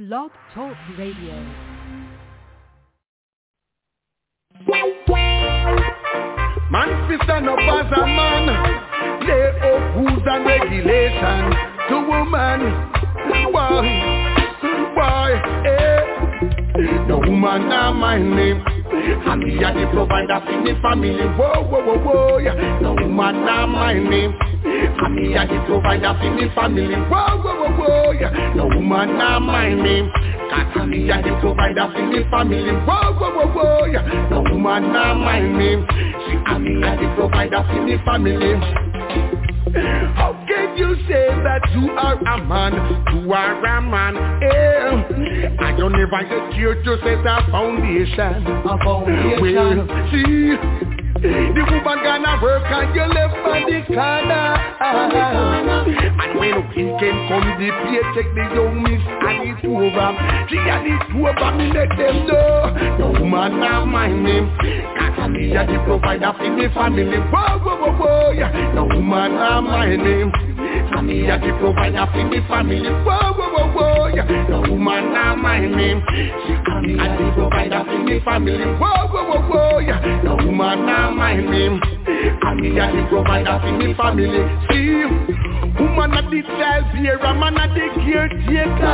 Blog Talk Radio. Man, fist stand up as a man. Lay up rules and regulations to woman. Boy, no woman now my name. And me a the provider for me family. Whoa, yeah. No woman now my name. And me a the provider for me family. Whoa, yeah. No woman now my name. Cause me a the provider for me family. Whoa, yeah. No woman now my name. She and me a the provider for me family. How can you say that you are a man? You are a man, I don't ever get you to set a foundation. Well, see, the woman gonna work and you left on the corner. And when weekend come, the paycheck, the young miss and it's over. She and it's over, me let them know. No woman now my name. Cause me a the provider for me family. Whoa, yeah. No woman now my name. And me a the provider for me family. Whoa, yeah. No woman now my name. She and me a the provider for me family. Whoa, yeah. No woman now my name. And me a the provider for me family. See, woman a the child bearer, man a the caretaker.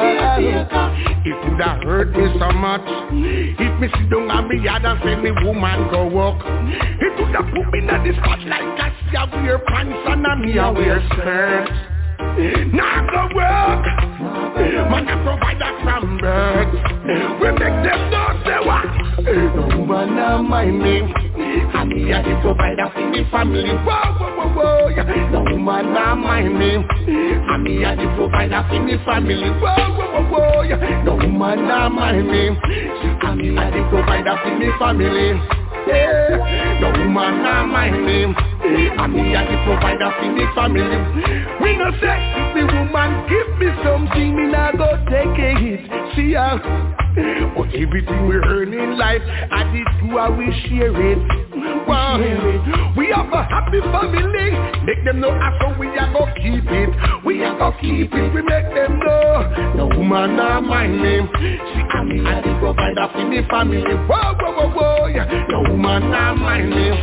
It would have hurt me so much if me sit down and me yard and say me woman go walk. It would have put me in the spotlight cause she a wear pants and me a wear skirt. Now go work, man a provider from birth. We make them know say what. No woman now my name. And me a the provider for me family. Whoa, yeah. No woman now my name. And me a the provider for me family. Whoa, yeah. No woman now my name. And me a the provider for me family. Yeah. No woman now my name. And me a the provider for me family. We no say if the woman give me something, me not go take a hit. See ya. But everything we earn in life, I did two I will share it. Wow. We have a happy family. Make them know how we are gonna keep it. We are gonna keep it. We make them know. No woman now my name. She and me a the provider for the family. Whoa, yeah. No woman now my name.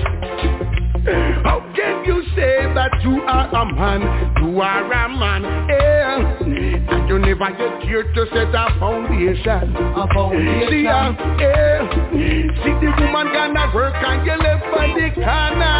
How can you say that you are a man? You are a man, and you never get here to set a foundation. See, see the woman gonna work and you left on the corner.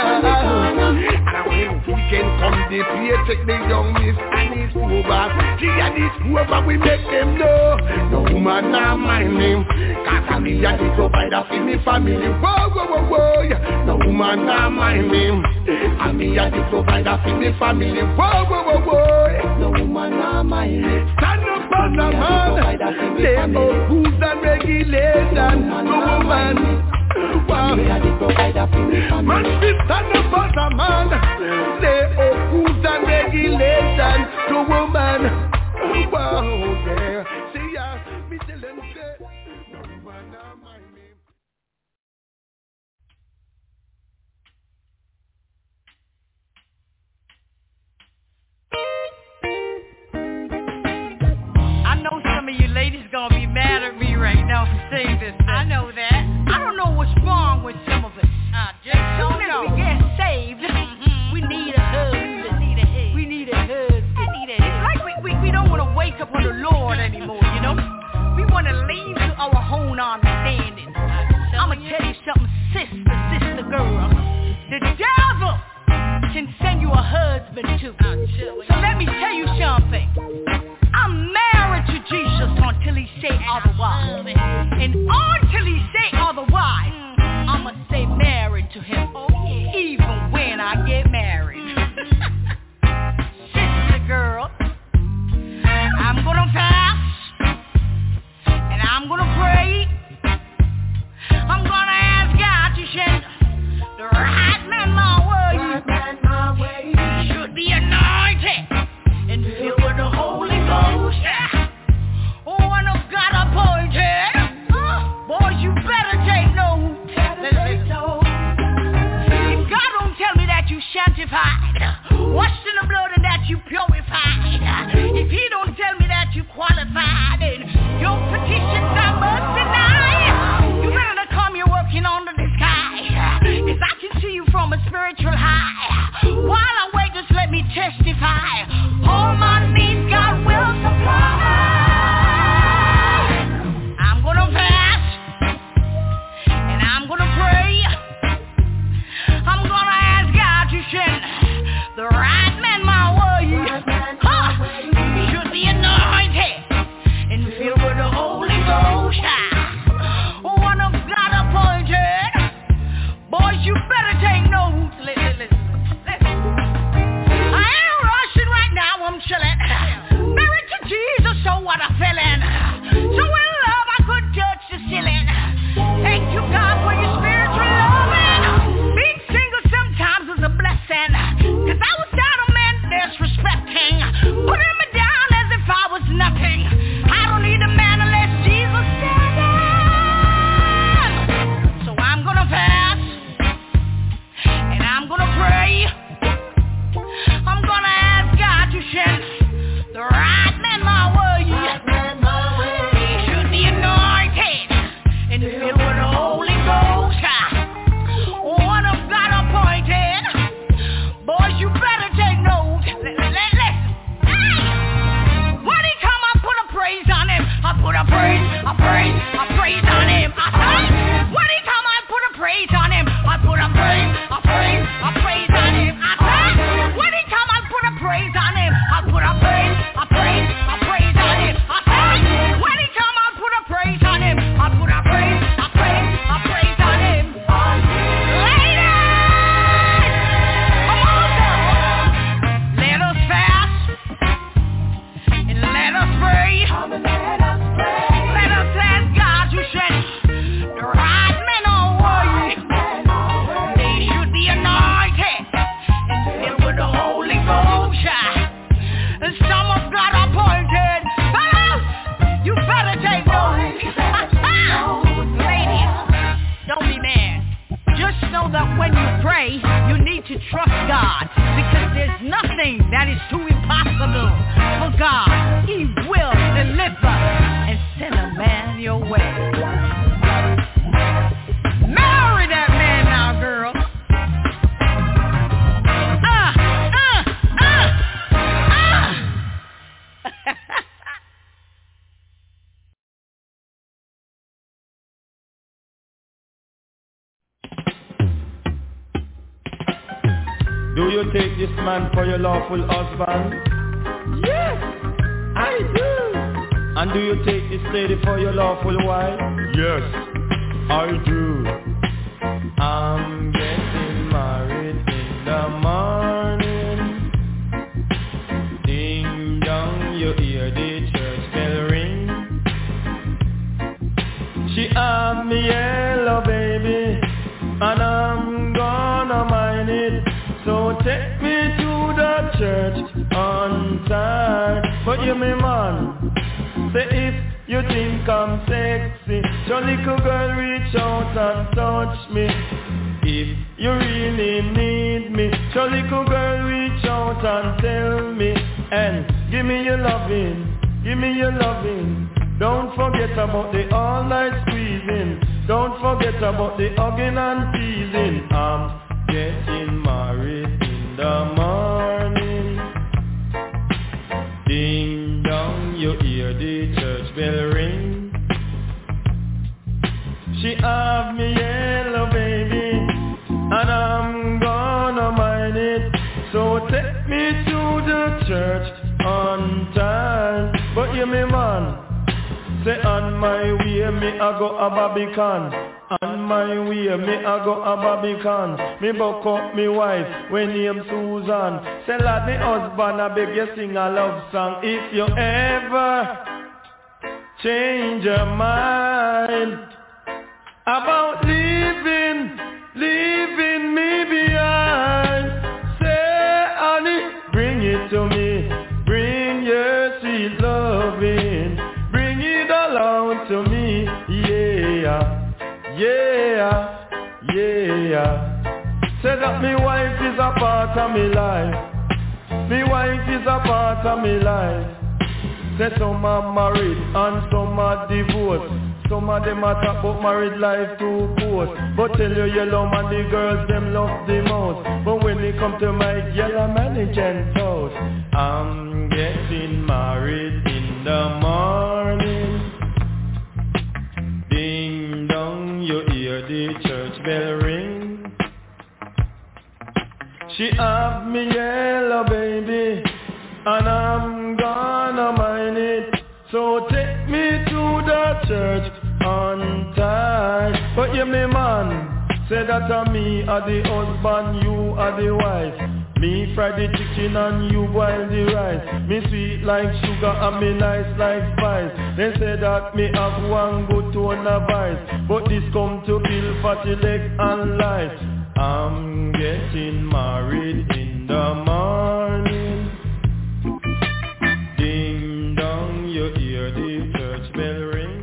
And when weekend come, the paycheck the young miss and it's over. See, and it's over, we make them know. No woman now my name. Cause me a the provider for me family. Whoa, yeah. No woman now my name. And me a the provider for me family. Whoa. No woman now my name. Stand up as a man. Lay out rules and regulations. No woman. Wow. Man, stand up as a man. Lay out rules and regulations. No woman. Wow, yeah. See ya, me tell them say. No woman now my name. I know some of you ladies gonna be mad at me right now for saying this. I know that. I don't know what's wrong with some of us. Just as soon as we get saved, we need a husband. We need a husband. It's like we don't want to wake up on the Lord anymore, you know? We want to lean to our own understanding. I'm going to tell you something, sister girl. The devil can send you a husband too. So let me tell you something. I'm married to Jesus until he say otherwise. And until he say otherwise, I'ma stay married to him. Even when I get married. Sister girl, I'm gonna fast. And I'm gonna pray. I'm gonna ask God to send the right man my way. He should be anointed and filled with the Holy Ghost. Oh, and I've got appointed. Boys, you better Do you take this man for your lawful husband? Yes, I do. And do you take this lady for your lawful wife? Yes, I do. I'm getting married in the morning. Ding dong, you hear the church bell ring. She have me yellow baby, and I'm gonna mind it. So take me to the church on time. But you me man, say if you think I'm sexy, so little girl reach out and touch me. If you really need me, so little girl reach out and tell me. And give me your loving, give me your loving. Don't forget about the all night squeezing. Don't forget about the hugging and teasing. I'm getting married in the morning. Ding dong, you hear the church bell ring. She have me yellow baby, and I'm gonna mind it. So take me to the church on time. But you me man, say on my way me I go a Barbican. On my way me I go a Barbican. Me buck up me wife when name Susan. Say lad me husband I beg you sing a love song. If you ever change your mind about leaving me behind, say honey, bring it to me. Bring your sweet loving, bring it along to me. Yeah, yeah, yeah. Say that me wife is a part of me life. Me wife is a part of me life. Say some are married and some are divorced. Some of them a talk about married life too court. But tell you yellow man the girls them love the most. But when they come to my yellow man they gentle. I'm getting married in the morning. Ding dong, you hear the church bell ring. She have me yellow baby, and I'm gonna mind it. So take me to the church on time. But you me man, say that a me are the husband, you are the wife. Me fry the chicken and you boil the rice. Me sweet like sugar and me nice like spice. They say that me have one good tone of vice, but this come to build fatty leg and life. I'm getting married in the morning. Ding dong, you hear the church bell ring.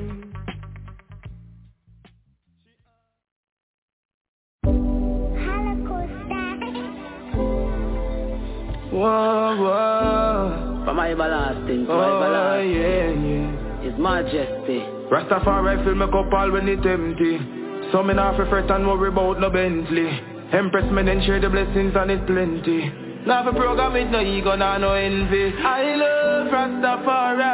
Whoa, whoa. From my everlasting to everlasting. Yeah, yeah. His Majesty. Rastafari fill me cup all when it empty. So me not fret and worry about no Bentley. Empress me then share the blessings and it's plenty. Now for program with no ego, no envy. I love Rastafari.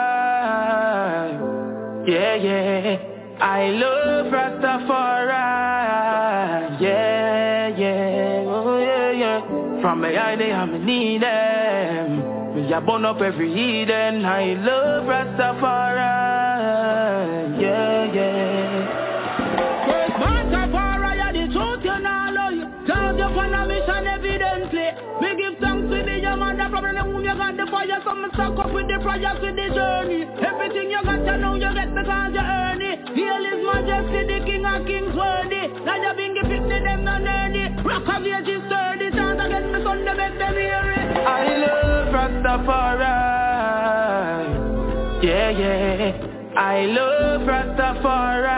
Yeah, yeah. I love Rastafari. Yeah, yeah. Oh, yeah, yeah. From behind they have me need them. Me a burn up every heathen. I love Rastafari. Yeah, yeah. Rastafari, the truth you know, love you. Serve you for a mission evidently. We give thanks to the young man, the problem the whom you got the fire. Some stuck up with the projects with the journey. Everything you got to know you get because you earn it. Hail His Majesty, the King of Kings worthy. Now you bring the picnic, them not early. Rock of age is sturdy. Chant against the sun, they make them hear it. I love Rastafari. Yeah, yeah. I love Rastafari.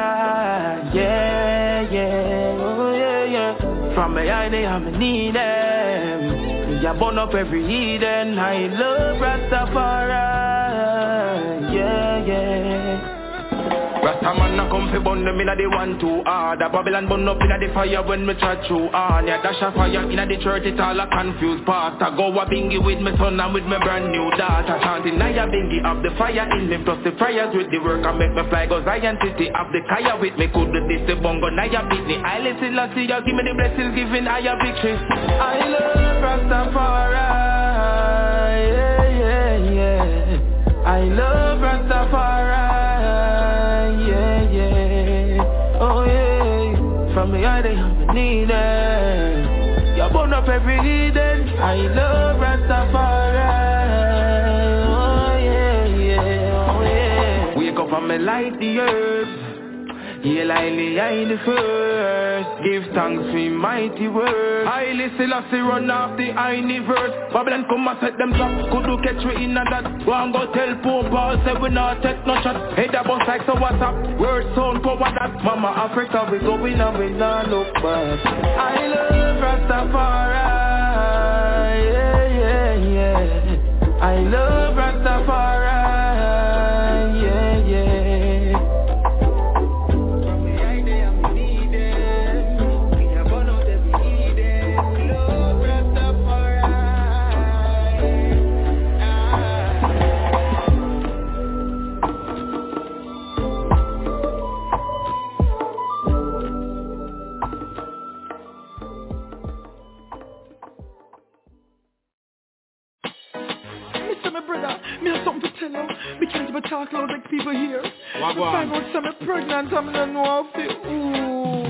Yeah, yeah. Oh, yeah, yeah. From behind they have me need them. Me a burn up every heathen. I love Rastafari. Yeah, yeah. Rastaman a come fi burn them inna the 1-2 hard. A Babylon burn up inna the fire when me chat through on. Yeah, dash a fire inna the church, it all a confused pastor. Go a bingy with me son and with me brand new daughter. Chanting Naya bingy of the fire in me, plus the prayers with the work and make me fly. Go Zion city of the kaya with me. Could this the bongo Naya beat me? I listen and see you give me the blessings, giving higher victory. I love Rastafari, yeah, yeah, yeah. I love Rastafari, yeah, yeah. Oh yeah, from the eye they have needed. You burn up every hidden. I love Rastafari, oh yeah, yeah, oh yeah. Wake up and me light the earth. Hail highly, I the first. Give thanks for mighty word. Highly Selassie run off the universe. Babylon come and set them trap. Could you catch me in a that? One go tell Pope Paul say we not take no shot. Head a bus like so what's up? Word sound power that. Mama Africa we going and we not look back. I love Rastafari, yeah, yeah, yeah. I love Rastafari, yeah, yeah. Me can't even talk loud like people here. Me find out some me pregnant and me don't know how to feel. Ooh.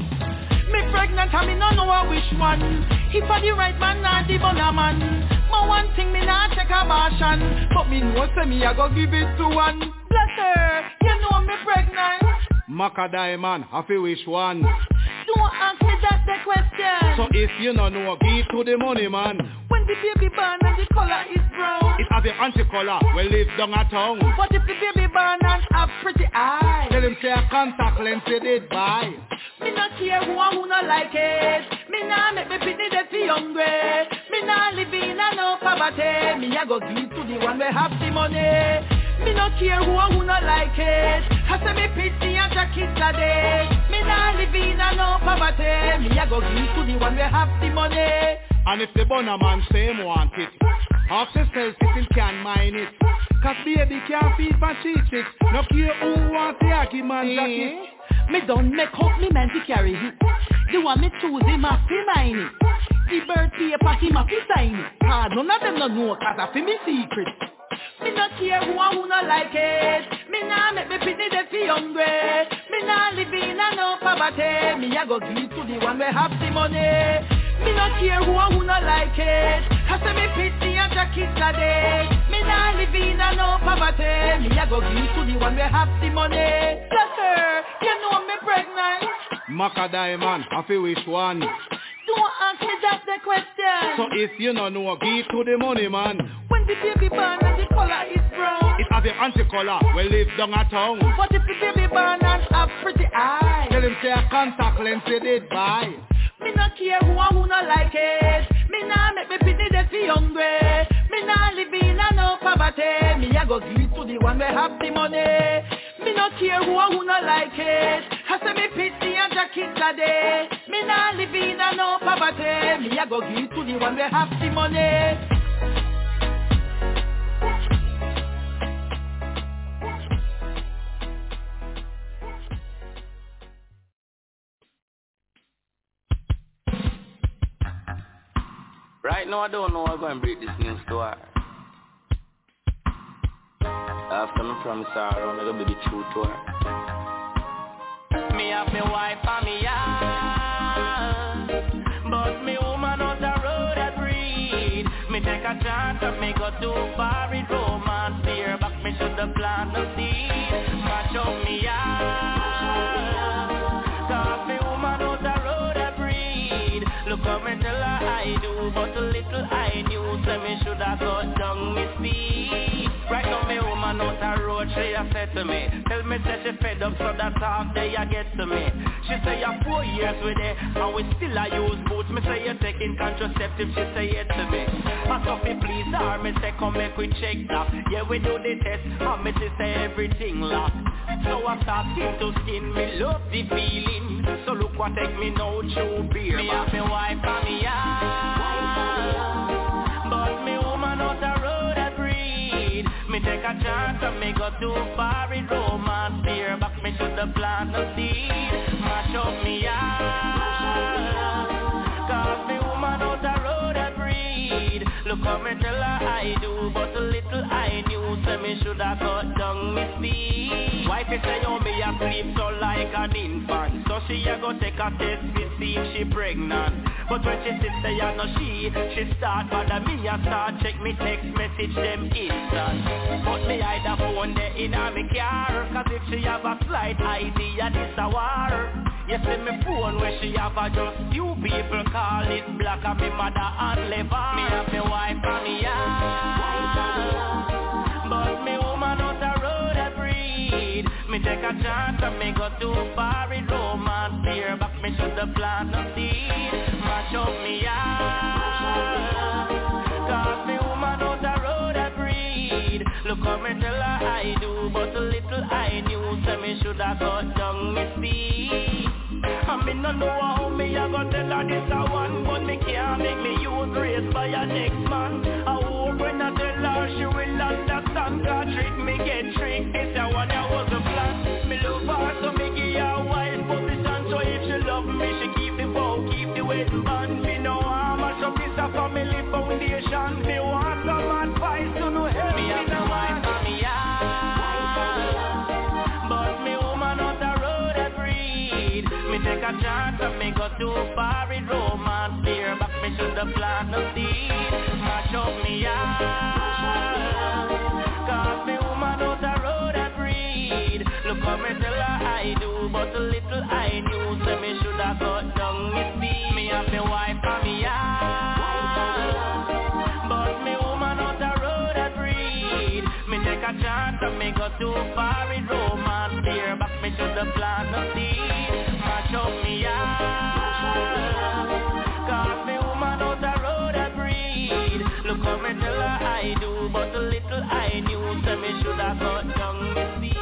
Me pregnant and me don't know which one. If I the right man or the bonner man. My one thing me not take abortion. But me know say me I go give it to one. Bless her, you know me pregnant. Macadai man, I feel which one? Don't ask me that the question. So if you don't know, give to the money man. When the baby born and the color is brown. It has the anti-color, we live down a town. What if the baby born and have pretty eyes? Tell him say a contact lens they did buy. Me not care who not like it. Me nah make me pitney dey feel hungry. Me nah live in a no poverty. Me a go give to the one we have the money. Me no care who not like it. I say me pitney and jacket a day. Me nah live in a no poverty. Me a go give to the one we have the money. And if the bonner man same want it, half the cells it can mine it. Cause baby can't feed for cheese. No care who want the Aki man jacket. Me don't make up me man to carry it. The one me choose him a fi mine it. The bird paper him a fi sign it. Cause none of them no know cause I fi me secret. Me not care who not like it. Me nah make me pitney dey feel hungry. Me nah live in a no poverty. Me a go give to the one we have the money. Me not care who not like it. I say me pitney and jacket a day. Me nah live in a no poverty. Me a go give to the one we have the money. Bless her, you know me pregnant. Macadai man, I feel which one? Don't ask me that the question. So if you don't know, give to the money man. When the baby born and the color is brown. It has the anti-color, we live down a town. What if the baby born and have pretty eyes? Tell him say a contact lens they did buy. Me not care who not like it. Me nah make me pitney dey feel hungry. Me nah live in a no poverty. Me a go give to the one we have the money. Me not care who not like it. I say me pitney and jacket a day. Me nah live in a no poverty. Me a go give to the one we have the money. Right now I don't know how I'm going to break this news to her. After my promise her, I'm going to be true to her. Me have me wife and me yard, but me woman on the road I breed. Me take a chance and me go too far in romance. Fear back me should have planted the seed. Match up me yard, cause me woman on the road I breed. Look how me tell her I do, but a little I knew. Say me should have got down me speed. Right now me woman out the road, she a said to me, tell me say she fed up so that talk they a get to me. She say you're 4 years with it, and we still a use boots. Me say you're taking contraceptive, she say it to me. And Sophie please her, me say come make we check that. Yeah we do the test, and me say everything locked. So I start skin to skin, me love the feeling. So look what take me now to beer. Me have me wife and me yard, but me woman out the road I breed. Me take a chance and me go too far in romance. Fear back me should have planted the seed. Match up me yard, cause me woman out the road I breed. and tell her I do, but a little I knew, say me shoulda cut down me speed. Wifey say, oh, me a sleep so like an infant, so she a go take a test to see if she pregnant. But when she sit there, you know she start bother me, I start check me text message them instant. But me hide the phone there in a me car, cause if she have a slight idea, this a war. You see me phone where she have a just few people call it black, and me mother and liver. Me have me wife and me yard, but me woman out the road a breed. Me take a chance and me go too far in romance. Fear back me should the plant no seed. Mash up me yard, cause me woman out the road a breed. Look how me tell her I do, but a little I knew, so me shoulda cut down me speed. I me no know how me a go tell her this a one, but me can't make me use race by a next man. I hope when I tell her she will understand, cause trick me get tricked, it's a one that was a plan. Me love her so me give her a wild position, so if she love me she keep the bow, keep the wedding band. Me know how much of this a family foundation. Me want some advice to know help me and the wife and me yard, but me woman on the road a breed. Me take a chance and me go too far in romance. Fear back me should the plant no seed. Mash up me yard, cause me woman on the road a breed. Look how me tell her I do, but a little I knew, so me should have cut down me speed. Me have me wife and me yard, but me woman on the road a breed. Me take a chance and me go too far in romance. Fear back me should the plant no seed. Mash up me yard, cause me woman on the road a breed. Look how me tell her I do, but a little I knew, so me should have cut down me speed.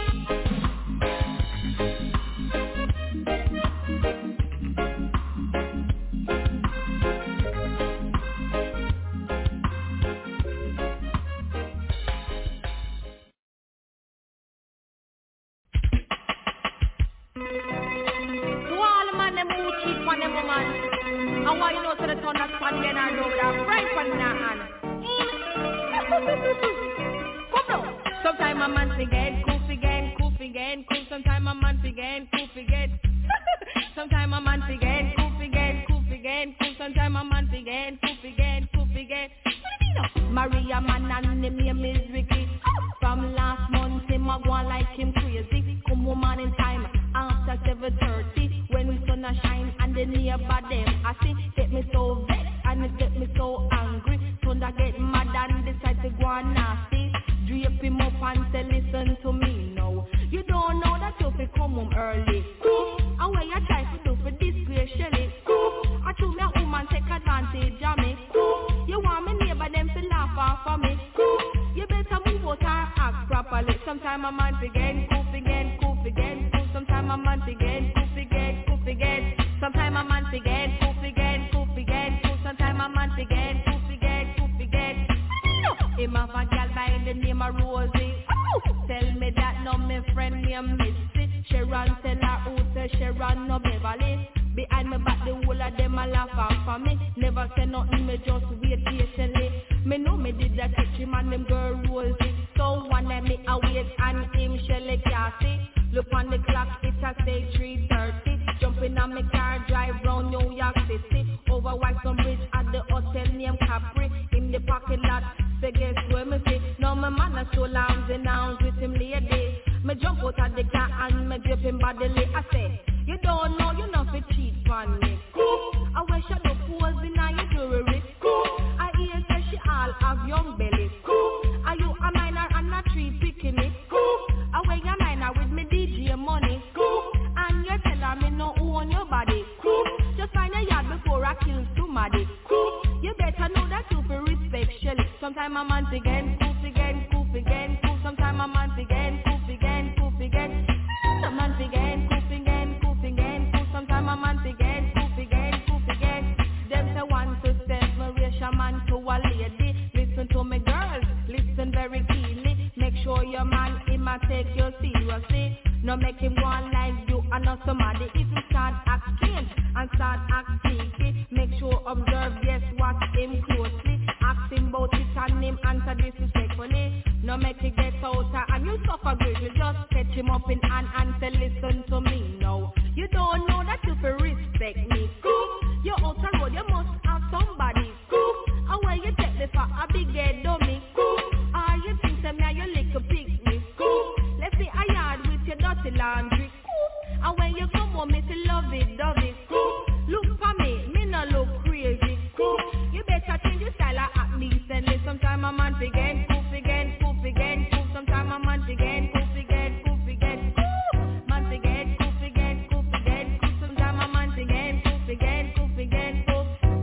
Sometimes a man forget, cool. Sometimes a man forget, Sometimes a man forget, cool. Sometimes a man forget, Maria man and the name is Ricky. From last month him a go on like him crazy. Come woman in time after 7:30 when the sun a shine and the nearby them I see get me so vexed and it get me so angry. Thunder get mad and decide to go on nasty. Drape him up and say listen to me now. You don't know that you fi come home early. And when you try to do for disgrace Shelly. I told me a woman take advantage of me. You want me neighbor them to laugh off of me. You better move out and act properly. Sometime a man forget, cool. Sometime a man forget, cool. Sometime a man forget, cool. Sometime a man forget, cool. Him have a gal by the name of Rosie. Tell me that no me friend named Missy. Sharon tell her who say Sharon no Beverly. Behind me back the whole of them a laugh off for me. Never say nothing, me just wait patiently. Me know me did that catch him and them girl Rosie. So one day me a wait and him Shelly Cassie. Look on the clock, it a say 3:30. Jump in on me car, drive round New York City. Over Whitestone Bridge at the hotel named Capri. In the parking lot, say guess where me see. Now my man a show lambs and nouns with him lady. Me jump out of the car and me drip him bodily. I say, you don't know, you not fi cheat on me. I wear shadow pose in your jewelry. I hear say she all have young belly. Are you a minor and a tree picking it? I wear your minor with me DJ money. And you tell her me no own your body. Just find a yard before I kill somebody. You better know that you feel respect Shelly. Sometime a man again, cool. Sometime a man again, cool. A man again, cool. Sometime a man again, cool. Them say want to separate a man to a lady. Listen to me girls, listen very keenly. Make sure your man him a take you seriously. No make him go on like you and not somebody. If you start acting and start act sneaky, make sure observe, yes, watch him closely. ask him about it and him answer disrespectfully. No make it get out and you suffer great. You just catch him up in hand and say listen to me now. You don't know that you feel respect me. Cool. You're out the road, you must have somebody. Cool. And when you take me for a big head dummy. Cool. Or you think to me and you little pick me. Cool. Left me a yard with your dirty laundry. Cool. And when you come home, me say love it, love it. Cool. Look for me no look crazy. Cool. You better change your style at me. Send me sometime a man again. Poof again, poof again, poof. Sometime a man again. Poof again, poof again. Man again, poof again, poof again. Poof. Sometime a man again. Poof again, poof again, poof.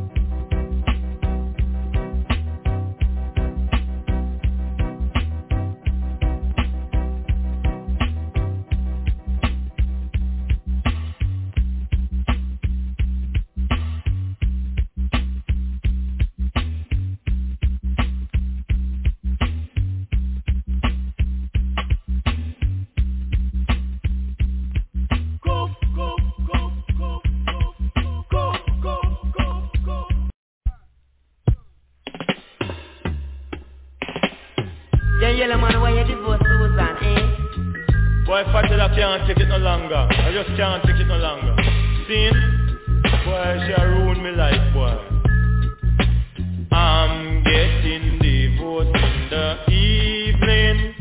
Yellow man, why you divorce Susan, eh? Boy, Fatty, I can't take it no longer. I just can't take it no longer. See? Boy, she ruined me life, boy. I'm getting divorced in the evening.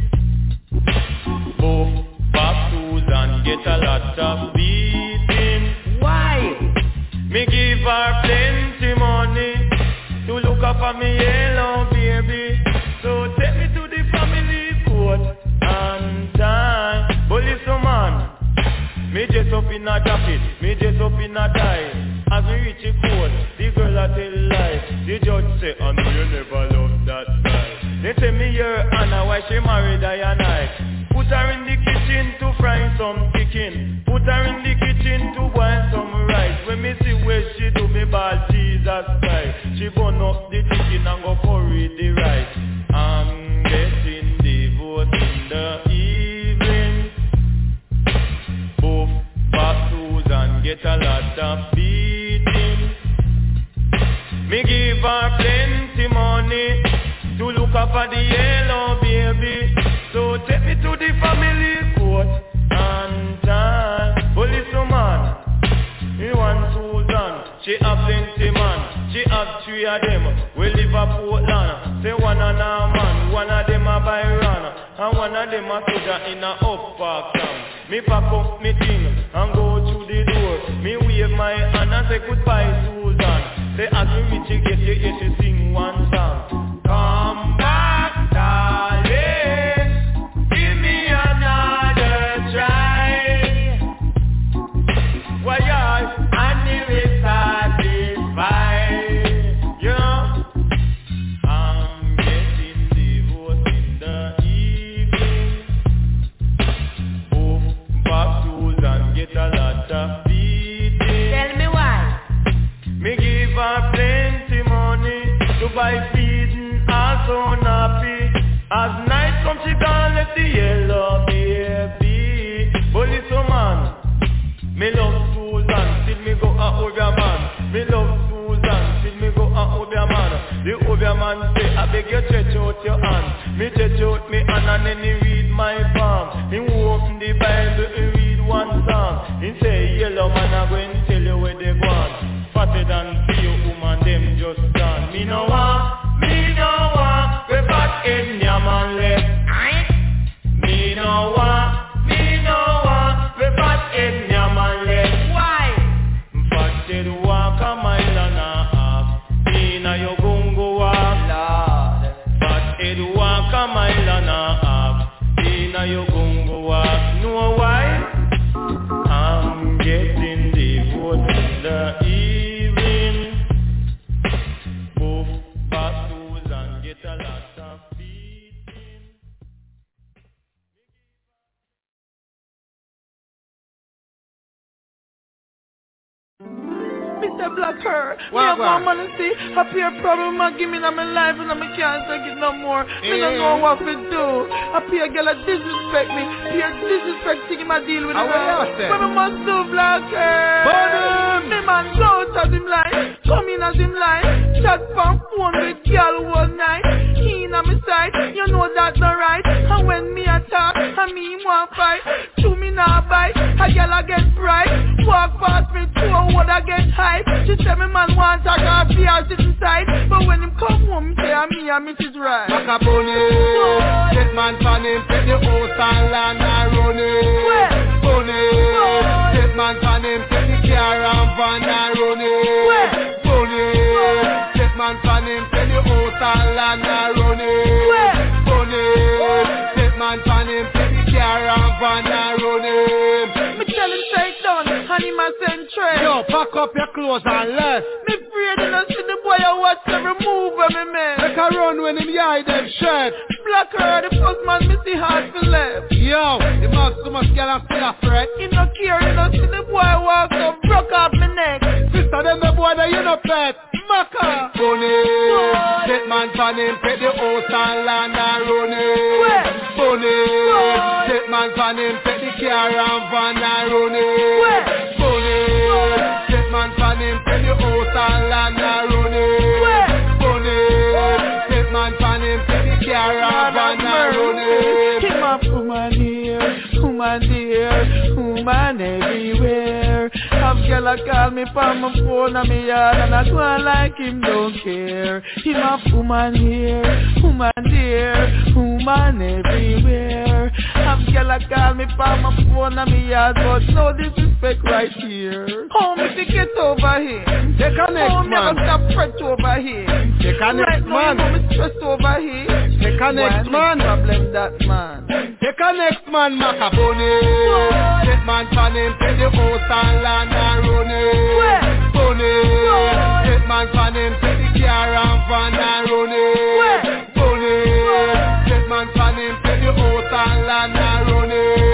Both back Susan get a lot of beating. Why? Me give her plenty money to look up for me yellow baby. So take me to the family court and time. But listen man, me dress up in a jacket, me dress up in a tie. As we reach the court, the girl a tell lie. The judge say, I know you never loved that guy. They tell me her Anna why she married I and I. Put her in the kitchen to fry some chicken. Put her in the kitchen to boil some rice. When me see where she do me ball Jesus Christ. She burn up the chicken and go curry the rice. I'm getting divorced in the evening. Both back Susan get a lot of beating. Me give her plenty money to look up for the yellow baby. So take me to the family court and time. But listen man, he want Susan, she have plenty man. She have three of them, we live at Portland. Say one of them man, one of them a Byron, and one of them a soldier in a Up Park town. Me pack up me thing and go through the door. Me wave my hand and say goodbye Susan. Say as me reach you get you hear she sing one song. Come back darling, give me another try. Why I need it satisfied. A lot of beating. Tell me why. Me give her plenty money to buy feeding, also nappy. As night comes she gone let the yellow baby. But listen man, me love Susan till me go a over man. Me love Susan till me go a over man. The over man say I beg you stretch out your hand. Me stretch out me hand and then he read my palm. He open the Bible and read one song. He say yellow man I go and tell you where they gone. Fatter than few woman them just gone. Me no want we back in your man left. Me no want we back in your man left. Why? Fatted walk a mile and a half. Inna your gungo walk. Lord. Fatted walk a mile and a half. Inna your gungo walk. Know why? I'm getting divorced in the evening. Both back Susan get a lot of beating. Mr. Black her. Me have more money, see. A peer problem I give me in my life and I can't take it no more. Me don't know what to do. A peer girl disrespect me. Peer disrespect taking my deal with her. But I must do Black her. Me man go out as him line. Come in as him line. Chat from phone with girl one night. He in on my side. You know that's not right. And when me attack, and me want fight. To me now bite. A girl I get bright. Walk past me to a wood I get hype. She say me man want to go fear sit inside. But when him come home, say me and Mrs. Right. Macaboni, get man fan him, take the house and land and run it. Bunny, get man fan him, take the car and van and run it. Bunny, get man fan him, take the house and land and run it. Bunny, get man fan him, take the car and van and run it. Me tell him straight down, and he must send trade. Yo, pack up your clothes and left. Me afraid to not see the boy I watch every move of me man. Make a run when him hide them shirt. Black her, the first man me see hard for left. Yo, he must so much girl and still a threat. He no care, he no see the boy walk up, broke off my neck. Sister, them the boy that you no pet. Maka Bunny, get man fan him, take the house and land and run it. Bunny, get man fan him, take the car and van and run it. Bunny, get man fan him, take the house and land and run it. Bunny, get man fan him, take the car and van and run it. Him a woman here, woman there, woman everywhere. Have girl a call me from my phone and me yard and I go on like him don't care. Him a woman here, woman there, woman everywhere. Have girl a call me from my phone and me yard but no disrespect right here. How me to get over here? Take a next man. Never stop fret over here. Take a next man. Right now me stress over here. Take a next man. Problem that man. Take a next man, Macaboni. Take man fan him, take the house and land and run it. Bunny, take man fan him, take the car and van and run it. Bunny, take man fan him, take the house and land and run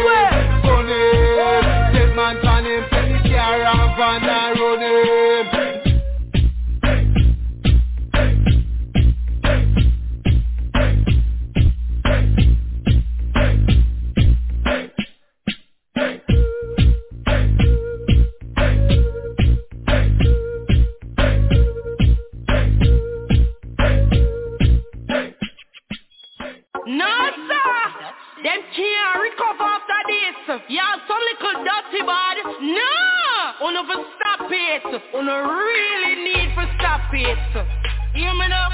it. Bunny, take man fan him, take the car and van and run it. No, sir. Them can't recover after this. Y'all some little dirty bad. No. Uno for stop it. Uno really need for stop it. Hear me now?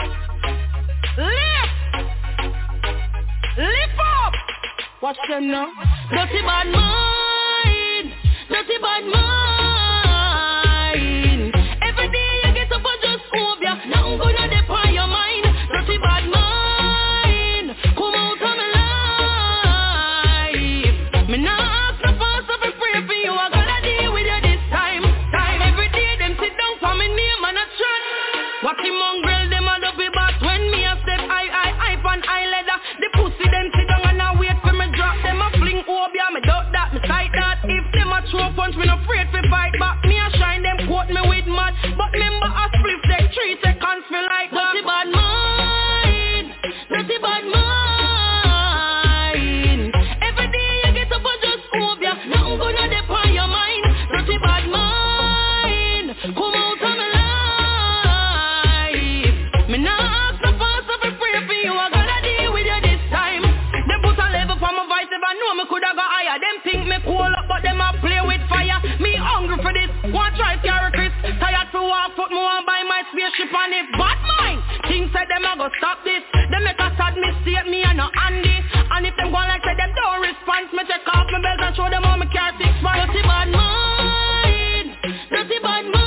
Lift up. Watch them now. Dirty bad mind. Dirty bad mind. Every day you get up and just move ya. Now I'm gonna dip on your mind. Dirty bad mind. Watch him mongrel, them a dopey bat. When me a step, I pan eye leather. The pussy them sit down and I wait for me drop. Them a fling obia, me doubt that, me sight that. If them a throw punch, me no afraid to fight back. Me a shine them quote me with mad. But remember a split take 3 seconds feel like dirty bad mind. Dirty bad mind. Every day you get up and just obia. Now I'm gonna dip on your mind. Dirty bad mind. Come out of me life. Me nah ask the fast of a pray for you. I gotta deal with you this time. Them put a level for my voice. If I know me coulda got higher. Them think me cool up, but them a play with fire. Me hungry for this. Want try carry Chris. Tired to walk foot. Me want buy my spaceship and it bad mind. Things said them a go stop this. Them make a sad mistake. Me and no Andy. And if them go like say them don't respond, me take off my belt and show them how me care 6 months. Dirty bad mind. Dirty bad mind.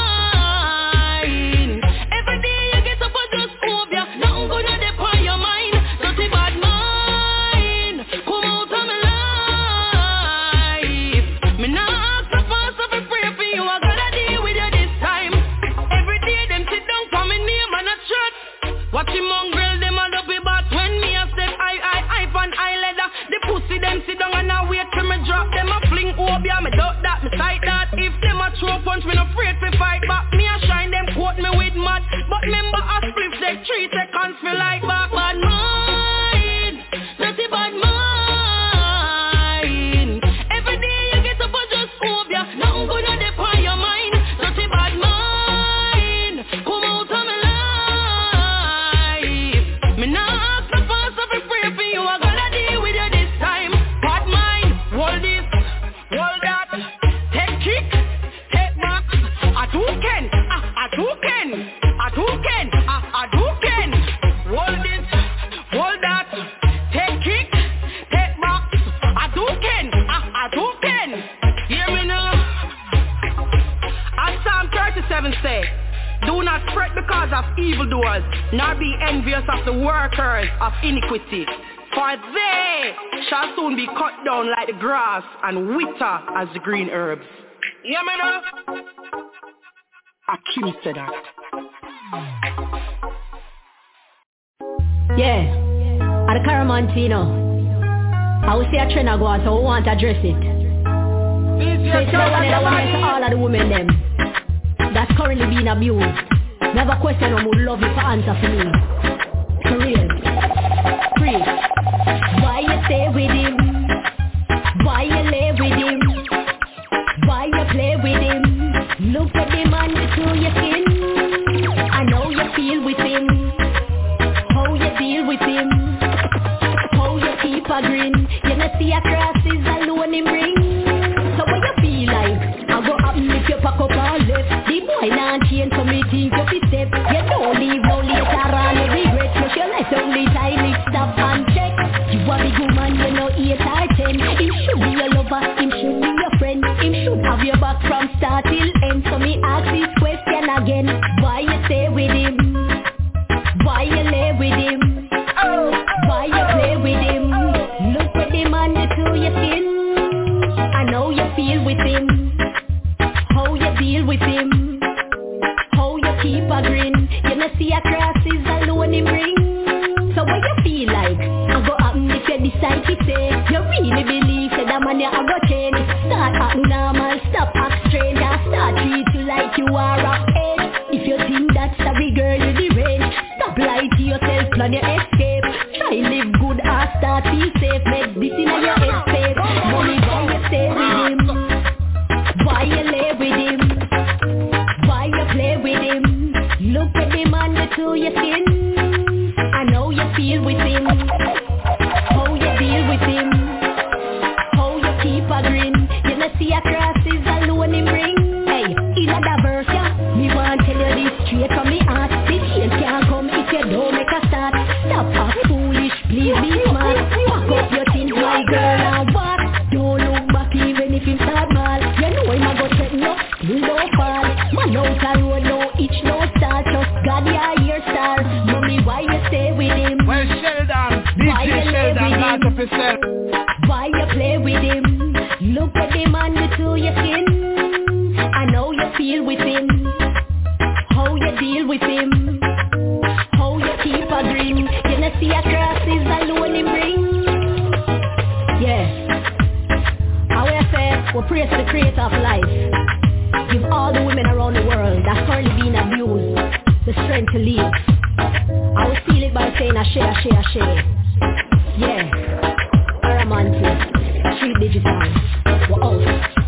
Watch him mongrel, them a dopey bat. When me a step, I pan eye leather. The pussy them sit down and I wait till me drop. Them a fling obia, me doubt that, me sight that. If them a throw punch, me no afraid to 3 seconds feel like back bad mind. Dirty bad mind. Every day you get up and just move ya. Nothing gonna dip on your mind. Dirty bad mind. Come out of my life. Me nah ask the pastor to pray for you. I gotta deal with you this time. Bad mind. Hold this, hold that. Take kick, take back. I do can. Hold this, hold that. Take kick, take back. I do can. Hear me now. As Psalm 37 say, do not fret because of evildoers, nor be envious of the workers of iniquity. For they shall soon be cut down like the grass and wither as the green herbs. Hear me now. Akim said that. Yeah, at the Caramantino, I will see a trend I go on, so we want to address it. So it's the one that wants all of the women them that's currently being abused. Never question them would love you for answer for me. For real. Free. Why you stay with him? Why you lay with him? Why you play with him? Look at the man through your skin. I know you feel with him. How you deal with him? How you keep a grin? You know see a crosses alone him bring. So what you feel like? I go up if you pack up all left. The boy not change so me think you fi step. You don't leave no later on you regret. Cause your life only time it stop and check. You a big woman, you know 8 or 10. Him should be your lover, him should be your friend. Him should have your back from start till end. So me ask this question again. Why you stay with him? Why you lay with him? Oh, why you play with him? Look at the man through your skin. I know you feel with him. How you deal with him? How you keep a grin? You know see a crosses alone him bring. So what you feel like? I go happen if you decide to say you really believe that the man you a go change. Start acting normal, stop act strange, and start treat you like you are a head. If you think that's sorry girl you the range, stop lie to yourself, plan your escape. Try live good or start feel safe. Make this in your head safe. Money why you stay with him? Why you lay with him? Why you play with him? Look at the man through your skin. I know you feel with him. How you deal with him? How you keep a grin? You know see a crosses alone him bring. Hey, in a verse, yeah, me want tell you this straight from me heart. The change can't come if you don't make a start. Stop act foolish, please be smart. Pack up your things, my girl, and walk. Don't look back even if you start mal. You know him a go set no, you don't fall. Man out a road, no itch, no start. Just God your ear star. Mommy, why you stay with him? Well, Sheldon, DJ Sheldon, not of himself. Why you play with him? Look at the man through your skin. I know you feel with him. How you deal with him? How you keep a grin? You know see a crosses alone him bring. Yeah. How we say, we pray to the creator of life. Give all the women around the world that's currently being abused the strength to live. I will seal it by saying ashe, ashe, ashe. Yeah. Paramount, Street Digital. We're out.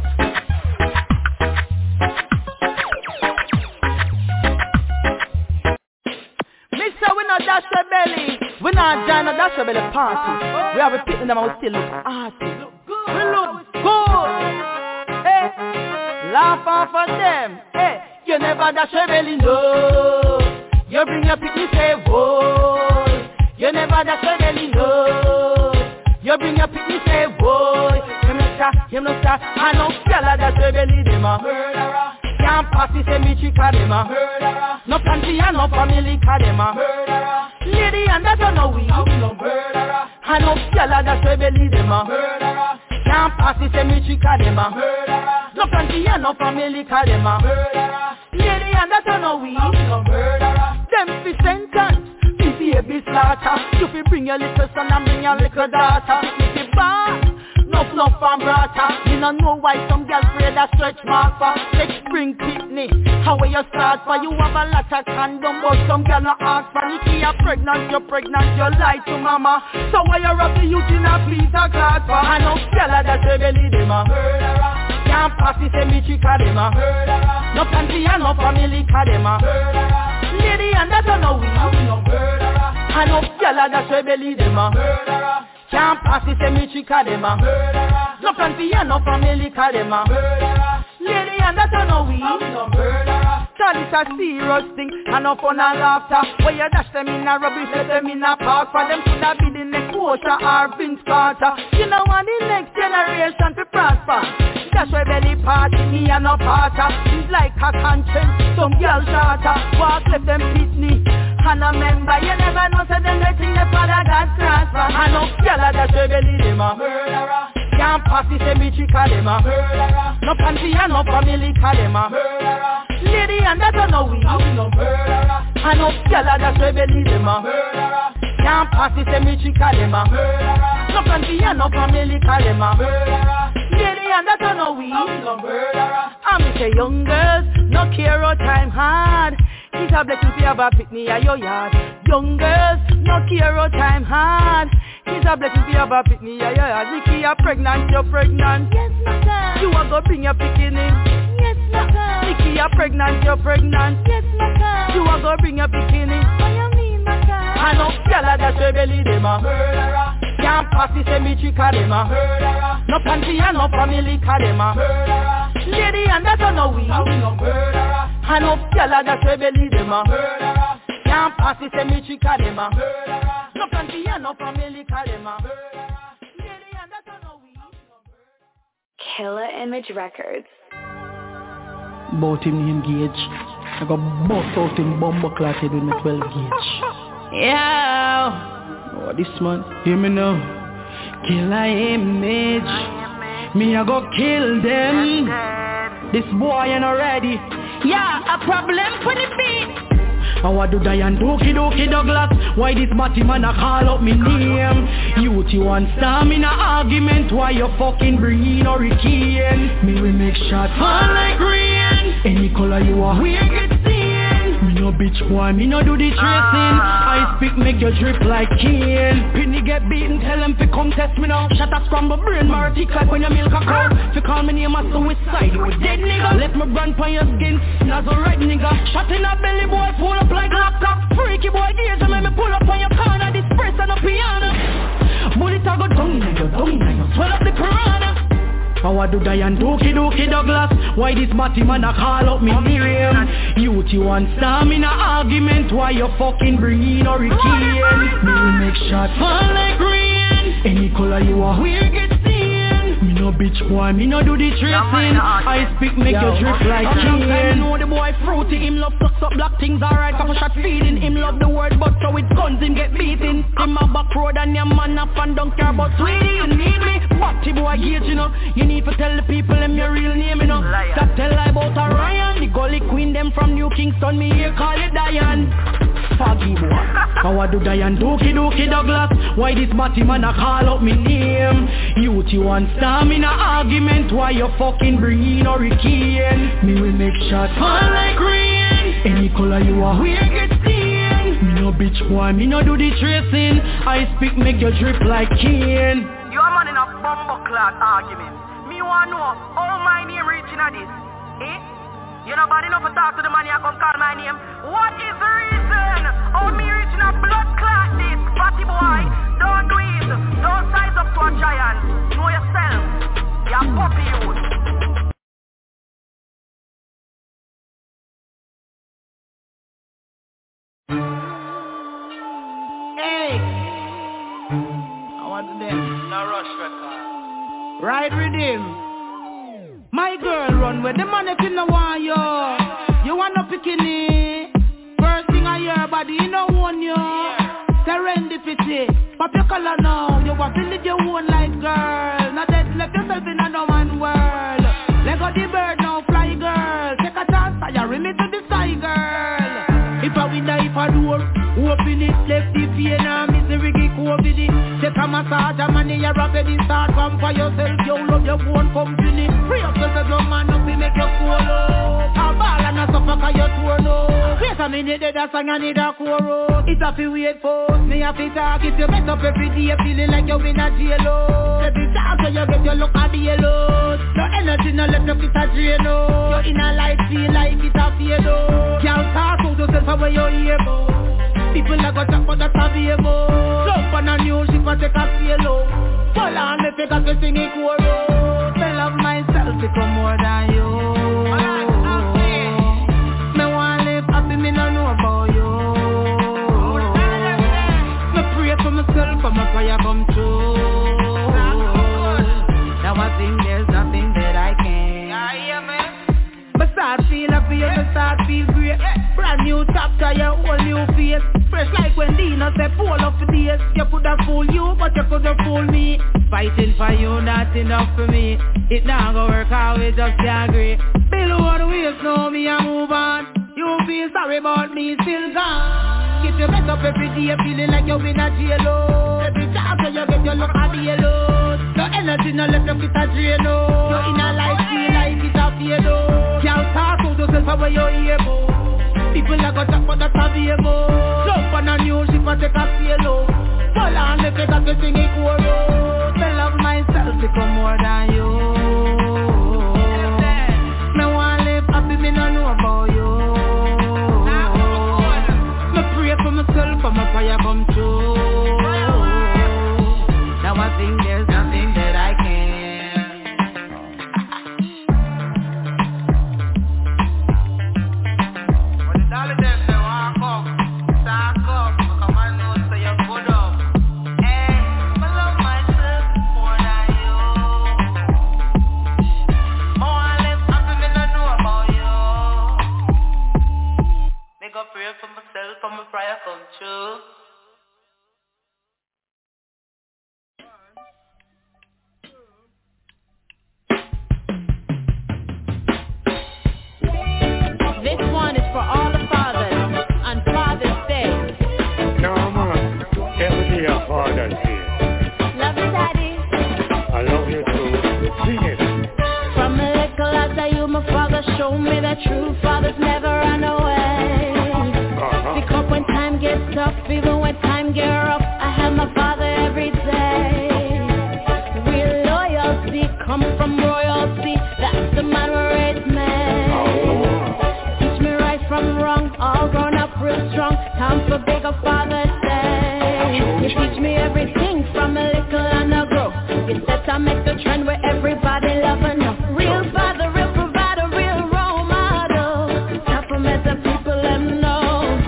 Mister, we not dash the belly. We not join a dash the belly party. We have a pit in them and we still look arty. We look good. Hey, laugh off of them. Hey, you never dash the belly, no. You bring your pit, you say, whoa. You never dash the belly, no. You bring your pit, you say, whoa. You no start. I know fella dash the belly, them a murderer. Can't party, say me chica, them a murderer. No country and no family, cause them a murderer. Lady and that you know we no murderer. I know fella dash the belly, them a murderer. Can't party, say me chica, them a murderer. No country and no family, cause them a murderer. Lady and that you know we no murderer. Them fi sentence, fi baby slaughter. You fi bring your little son and bring your little daughter. If you bad, no fluff and brata. don't know why some girls afraid of stretch mark for. Take spring picnic, how will you start for? You have a lot of condom, but some girl not ask for. If you're pregnant, you lie to mama. So why you rub the youth in a piece of glass for? I know girl that say belly dem a murderer. Can't pass it, say me chica dem a murderer. No country and no family ka dem a murderer. Lady and that don't know we no murderer. I know girl that say belly dem a murderer. Can't pass it, say me chica dem a murderer. No country and no family ka dem a murderer. Lady and that don't know we no murderer. Child, it's a serious thing, and no fun and laughter. When you dash them in a rubbish, let them in a park. For them could have be the next Osha or Vince Carter. You know want the next generation to prosper. That's why belly party, me and no parter. It's like a conscience, some girl charter. Walk left them pitney, and a member. You never know, so them they think the father got transfer. And no girl that's why belly them a murderer. Can't pass it, say me chica dem a murderer. No country and no family ka dem a murderer. Lady and that don't know we no murderer. I know girl that's why belly dem a murderer. Can't pass it, say me chica dem a murderer. No country and no family ka dem a murderer. Lady and that don't know we no murderer. I me say young girls, no care how time hard. It's a blessing to have a picnic at your yard. Young girls, no care how time hard. It's a blessing to have a picnic at your yard. Nikki, you're pregnant. Yes, mother. You are gonna bring your picnic. Yes, mother. Nikki, you're pregnant. Yes, mother. You are gonna bring your picnic. What you mean, mother? I know girl that's why belly dem a murderer. Can't pass it, say me chica dem a murderer. No country and no family ka dem a murderer. Lady and that don't know we no murderer. I know girl that's why belly dem a murderer. Can't pass it, say me chica dem a murderer. No country and no family ka dem a murderer. Lady and that don't know we no murderer. Killer Image Records. Bout him name Gage. I got bust out him bumbo clatted with my 12 gauge. Yeah. Oh, this man, hear me now. Killer Image. Me I go kill them. This boy ain't ready. Yeah, a problem for the beat. How I do die and Dookie Douglas? Why this matty man a call up me name? You want stamina argument? Why you fucking bringing hurricane? Me will make shot fall like rain. Any color you are, we get seen. Me no bitch boy, me no do the tracing. I speak make you drip like cane. Penny get beaten, tell them fi come test me now. Shut a scramble brain, Marty like when you milk a cow. Fi call me name a suicide, you a dead nigga. Let me run pon your skin, nozzle right nigga. Shot in a belly boy, pull up like laptop. Freaky boy gears, and make me pull up on your corner. This press and a piano. Bullet a go down in you, swell up the piranha. How I do die and Dookie Douglas? Why this matty man a call up me name? You want stamina argument? Why you fucking bringing hurricane? Me will make shot fall like rain. Any color you are, we get seen. Me no bitch boy, me no do the tracing. I speak make you drip like cane. Know the boy fruity, him love sucks up black things. Alright, couple shot feeding. Him love the word, but so with guns him get beaten. Him a back road and your man up and don't care about sweetie, you need me. Batty boy gauge, you know. You need to tell the people them your real name, you know. That tell lie about a Ryan. The gully queen them from New Kingston, me here call it Diane. Foggy boy. How I do Diane Dookie Douglas? Why this matty man a call up me name? You want stamina argument? Why you fucking bringing hurricane? Me will make shot fall like rain. Any color you are, we get seen. Me no bitch boy, me no do the tracing. I speak make you drip like cane. You are man in a bumbo class argument. Me want know how my name reaching at this. Eh? You know bad enough to talk to the man you come call my name. What is the reason? How me reaching a blood clot this? Fatty boy, don't do it. Don't size up to a giant. Know yourself. You're puppy youth. Hey. I want to them. No rush record. Ride with him. My girl run with the man if you no want you. You want no bikini. First thing I hear body you no want you. Serendipity. Pop your color now. You want to live your own life, girl. Not that left yourself in a no man world. Let go the bird now, fly girl. Take a chance, fire me to the sky, girl. If I win if I door, open it, left the pain and misery get COVID it. Take a massage and money, you're a baby start. Come for yourself, you love your phone company. when you did that song I need a chorus. It's a fi wait for me a fi talk. If you mess up every day feeling like you in a jail. Every time so you get your look at the yellow. No energy no left, no fit a drain. You in a life feel like it a fade. Can't talk out yourself from where you hear. People that got talk but that's a baby. Jump on a new ship and take a sail. Fall on me take a sing it chorus. I love myself become more than you. Me want live happy, me no know about you. Me pray for myself, for my prayer come true. Now I think there's nothing that I can. Me start feel happy, me start feel great. Brand new chapter, your whole new face. Fresh like when Dina said pull up for days. You coulda fool you, but you coulda fool me. Fighting for you, not enough for me. It not gonna work out, we just can't agree. Below the waist, know me, I move on. You feel sorry about me, still gone. Get your mess up every day, feeling like you in a jail. Every time so you get your look at the yellow. No energy, no left, no fit a drain. You in a life, feel like it's a fade. Can't talk out yourself from where you hear. People that got talk but that's a baby. Jump on a new ship and take a sail. Fall on the figure to sing it chorus. I love myself become more than you. Me want live happy, me no know about you. Me pray for myself, for my prayer come true. Now I think there's nothing that I can. For my prayer come true. This one is for all the fathers on Father's Day. No man, every day a Father's Day. Love you, Daddy. I love you too. Sing it. From a little after you, my father showed me that true fathers never run away. Pick up when time gets tough, even when time gets rough. I have my father every day. Real loyalty come from royalty. That's the man who raised me. Teach me right from wrong, all grown up real strong. Time for bigger Father's Day. You teach me everything from a little and a grow. You set I make the trend where everybody love and know. Real father, real provider, real role model. Top them as the people them know.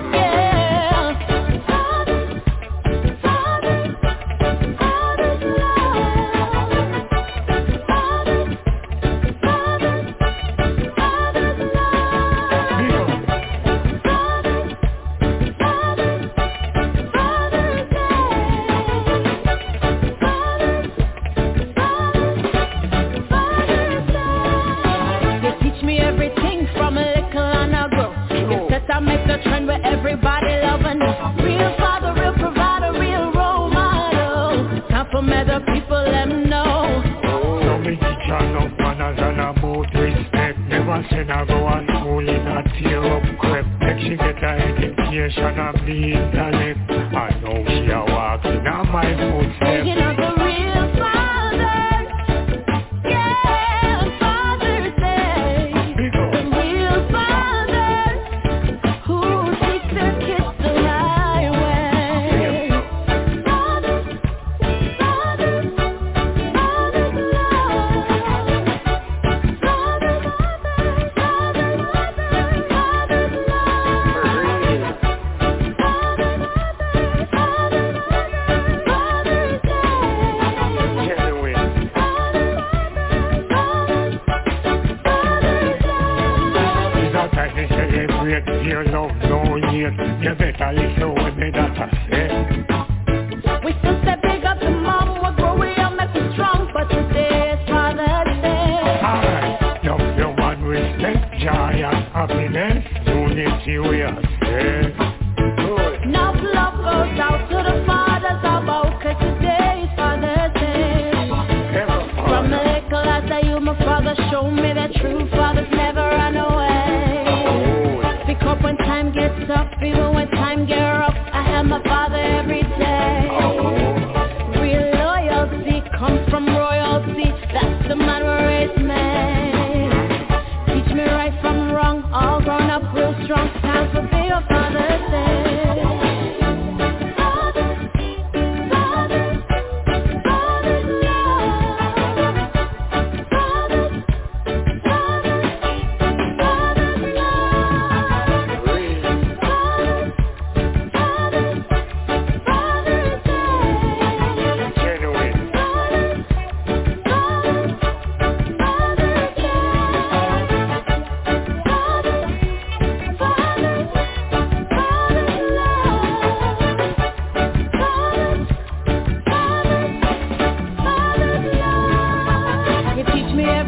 Everybody loving real father, real provider, real role model. Time for me the people them know. So me teach her no manners and about respect. Never send her go to school in a tear up crep. Make she get her education and the intellect. I know she a walking on my footsteps. You know the real father. Yeah, Father's Day. The real father who teach their kids the right way. Father, father, father's love. Father, father, father, father, father's love. Celebrate your love, no yet. You better listen when me that I say. We still step big up to mom, we're growing up, make us strong, but today is Father's Day. Alright, love your man, respect, joy and happiness. Unity we are say. Now love goes out to the fathers about, cause today is Father's Day. From a little after you, my father showed me that true fathers never run away. Pick up when time gets tough,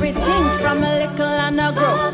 everything from a little and a grow.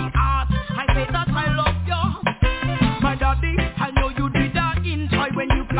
When you plant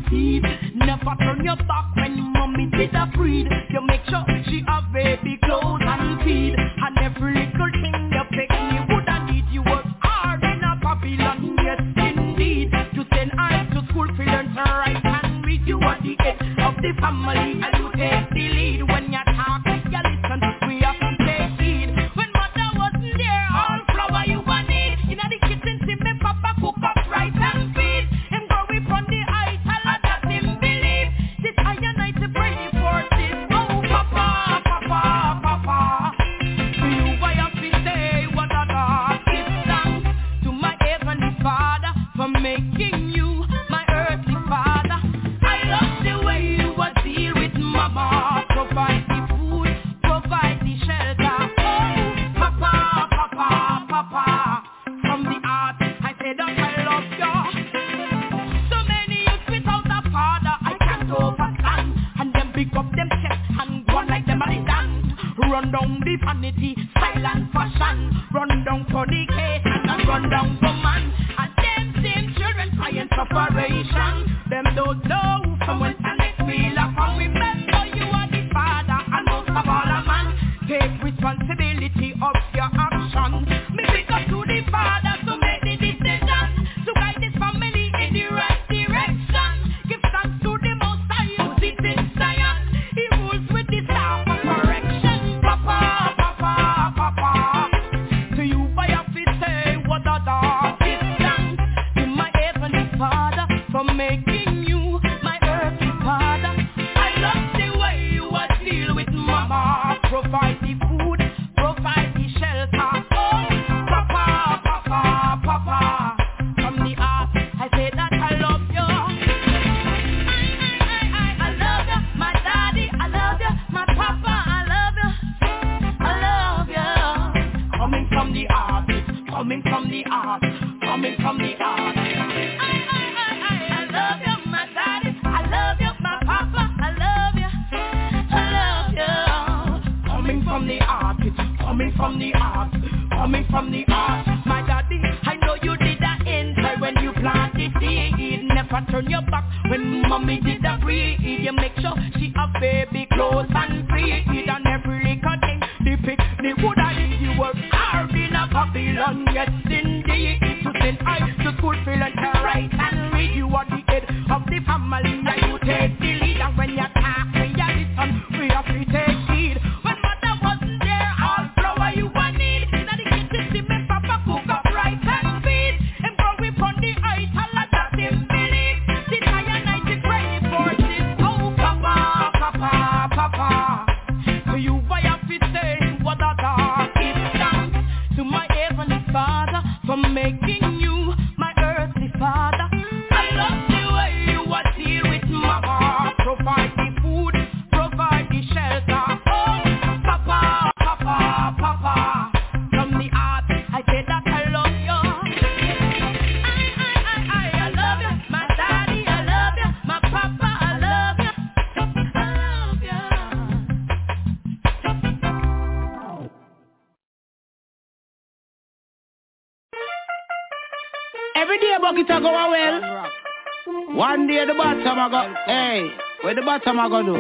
feed. Never turn your back when mommy did a breed. You make sure she have baby clothes and feed. And every little thing you pick me woulda need. You work hard in a Babylon, yes indeed. To send eyes to school, to learn to write and read. You are the head of the family and you take the lead. When you talk, you listen, we have to take heed. When mother wasn't there, all flour you want need. In the kitchen, see me papa cook up right and feed. Him go we from the height, a lot that him believe. This iron night to pray for this. Oh papa, papa, papa. To you I have to say what I got. Give thanks to my heavenly Father for making you my earthly father. I love the way you will deal with mama. Provide the food, provide the shelter. Oh papa, papa, papa. From the heart I say that I love you. So many youths without a father I can't overstand. And them pick up them chest and go like them a dance. Run down the vanity, style and fashion. Run down fornication and run down for man. And them same children crying separation. Them don't know from whence the next meal up. And remember you are the father and most of all a man. Take responsibility of your actions. Me pick up to the father to make the decision. To guide this family in the right direction. Give thanks to the most high, use it in science. He rules with the staff of correction. Papa, papa, papa. To you I have to say what I do. Give thanks to my heavenly Father for making you my earthly father. I love the way you will deal with mama. Provide the food, provide the shelter. Oh, papa, papa, papa. From the heart, I say that I love you. I love you, my daddy. I love you, my papa. I love you. I love you. Coming from the heart, coming from the heart, coming from the heart. I love you, my daddy. I love you, my papa. I love you. I love you. Coming from the heart, coming from the heart, coming from the heart. My daddy, I know you did that enjoy when you planted seed. Never turn your back when mommy did a breed. You make sure she have baby clothes and feed. And every little thing, the pick, the wood and you work hard in a Babylon. Yes indeed, to send eyes to school, feel and write and read. You are the head of the family and you take the lead. And when you talk, when you listen, we have to take heed. When mother wasn't there, all flour you want need. Now the kitchen, see me papa cook up right and feed. And go we from the height, a lot that him believe. This iron night is ready for this. Oh papa, papa, papa. To you I have to say what I thought. Give thanks to my heavenly Father for making you my earthly father. I love the way you will deal with mama. Provide the food, provide the shelter. Oh papa, papa, papa. From the heart I say that I love you. I love you, my daddy. I love you, my papa. I love you. I love you. Every day bucket a go well. One day the bottom a go. Hey, where the bottom a go do?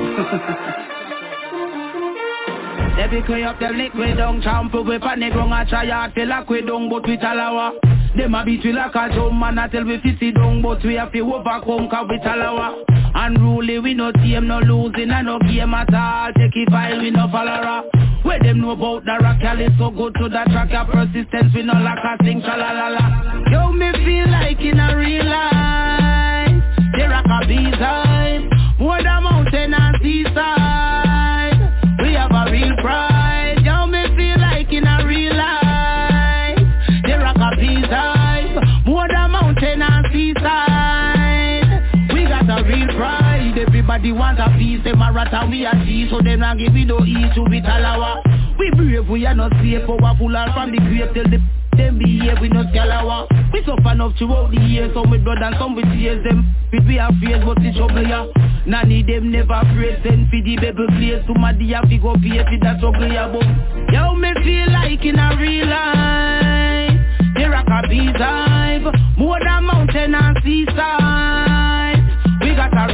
They pick we up them liquid down, shampoo we panic wrong a try hard feel like we don't but we talawa. Them a beat we like a drum man a tell we fi sit down but we have to overcome cause we talawa. Unruly we no team no losing and no game at all. Take it file we no follower. Where them know about the rock, is so good to the track of persistence. We no like a sing shalalala. Yo, me feel like in a real life, the rock a B-side, more than mountain and seaside. We have a real pride. Yo, me feel like in a real life, the rock a B-side, more than mountain and seaside. We got a real pride. Everybody want a piece, them a rat and we a cheese, so them not give me no ease to be talawa. We brave, we are not safe, powerful and from the grave till the them behave, we not scalawa. We suffer enough throughout the years, some with blood and some with tears. Them with we have fears, but it's trouble ya. Nanny them never praise, send for the baby place. Somebody have to go pay for that trouble ya. But yo, me feel like in a real life, the rock a B-type, more than mountain and seaside. We got a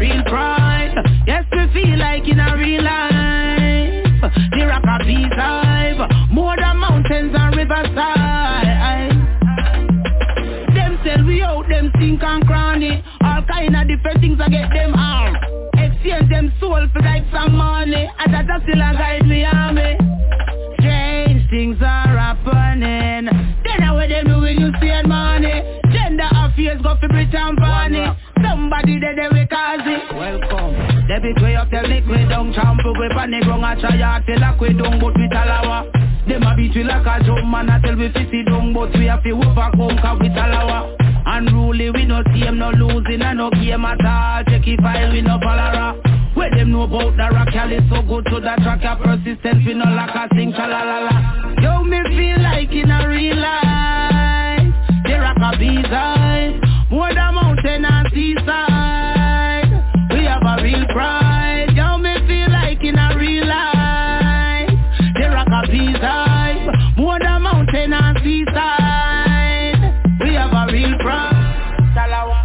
everything's I get them arm. Exchange them soul for like some money. And that still a guide me army. Strange things are happening. Then how them do when you spend money? Gender affairs go for Britain Barney. Somebody they will cause it. Welcome. They be way up the liquid down champo we panic wrong a try out till a quid down but we talawa. Them a beat we like a drum man a tell we 50 down but we have to overcome cause we talawa. Unruly we no team no losing and no game at all. Check if file we no follower. Where them know about the rock, y'all is so good to the track, your persistence, we no like a sing, cha-la-la-la. Yo, me feel like in a real life, the rock a B-side, more than mountain and seaside, we have a real pride. Yo, me feel like in a real life, the rock a B-side, more than mountain and seaside, we have a real pride. Cha-la-la.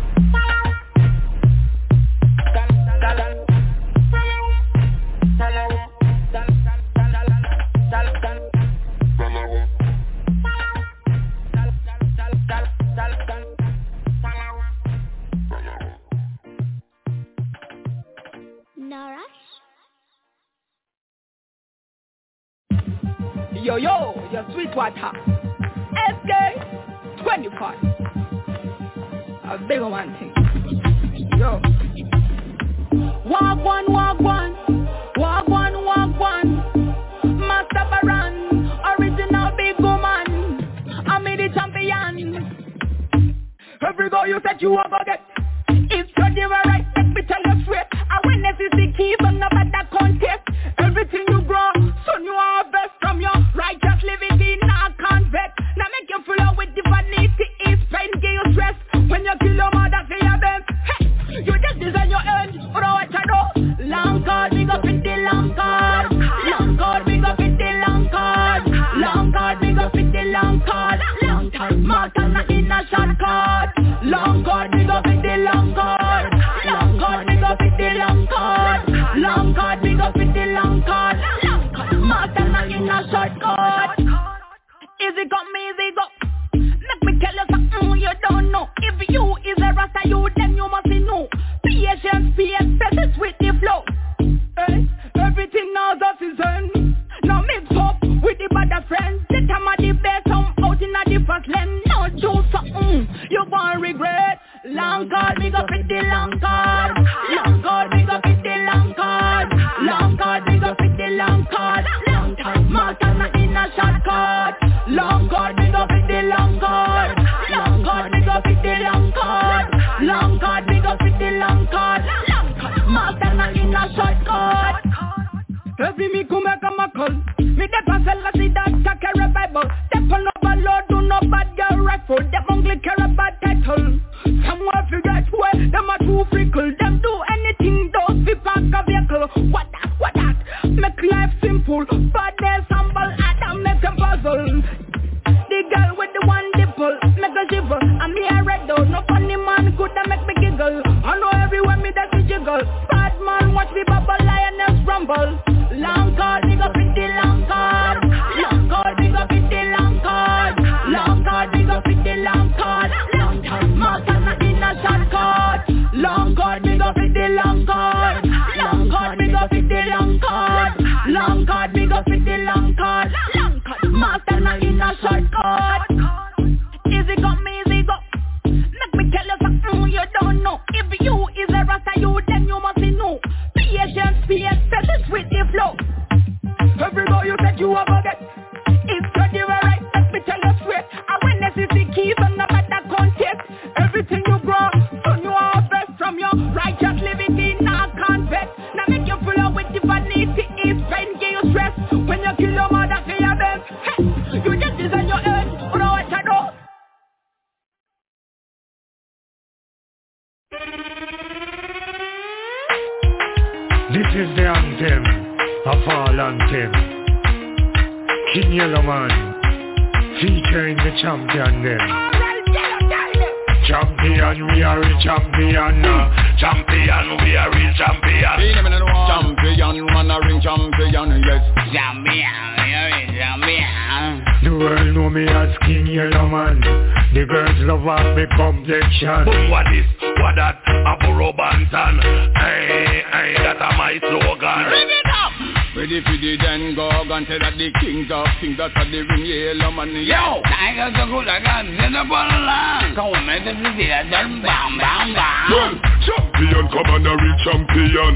Yo, your sweet water. SK 25. A big one thing. Yo. Walk one. Master Baran, original big woman. I'm the champion. Every goal you said you will get. It's your dear right, let me tell you straight. I win SEC keys and no better contest. Everything you grow, son you are best from your righteous living in a convict. Now make you flow with the vanity, it's pain, give you stress. When you kill your mother for your best. Hey, you just design your end, but what I know. Long card, big up in the long card. Long card, big up in the long card. Long card, big up in the long card. Long time, Martin, not in a short card. Long card, big up in the long card. Long card, big up in the long card. Long card, big up in the long card. Martin, not in a short card. Easy come, easy go. Make me tell you something you don't know. If you is a rasta, you then you must know. Patience, patience with the flow. Hey, everything now that is end. Now mix up with the bad friends. The time of the best, I'm out in a different lane. Now do something you won't regret. Long card, big up in the long card. Long card, big up in the long card. Long card, big up in the long card. Long time, Martin, not in a short card. Long card, big up in the long card. Long card, big up in the long card. Long card, big up in the long card. Martin, not in a short card. Every me come make a muckle. Me de pasel la see that carry Bible. Step on over Lord, do no bad girl rifle. Them only care about title. Somewhere forget where them a too freakle. Them do anything, those fi park a vehicle. What that? Make life simple. Badness humble, Adam make them puzzle. The girl with the one dimple, make a shiver. And me a red dog, no funny man coulda make me giggle. I know everywhere me that we jiggle. Bad man watch me bubble, lioness rumble. Long card, big up in the long card. Long card, big up in the long card. Long card, big up in the long card. Long time, Martin, not in a short card. Long card, big up in the long card. Long card, big up in the long card. Long card, big up in the long card. Long card, Martin, not in a short card. Easy come, easy go. Make me tell you something you don't know. If you is a rasta, you then you must know. Patience, patience with the flow. Every boy you said you will get. It's your dear right, let me tell you straight. I win SEC keys and no better contest. Everything you grow, son you are best from your righteous living in a convict. Now make you flow with the vanity, it's pain, give you stress. When you kill your mother for your best. Hey, you just design your end, but what I know. This is the anthem, a fall anthem. King Yellowman, featuring the champion them. Champion, we are a champion. Champion, we are a champion. Champion, man a ring champion, yes. Champion, we are a champion. The world know me as King Yellow Man. The girls love off me complexion. But what is, what that, a burro bantan? Hey, that a my slogan. Bring it up! Ready for the then go and tell that the kings of things that are the ring Yellow Man. Yo! Tigers are good again, in the ball. Come on, this is it, bam, bam, bam. Champion, come on, a real champion.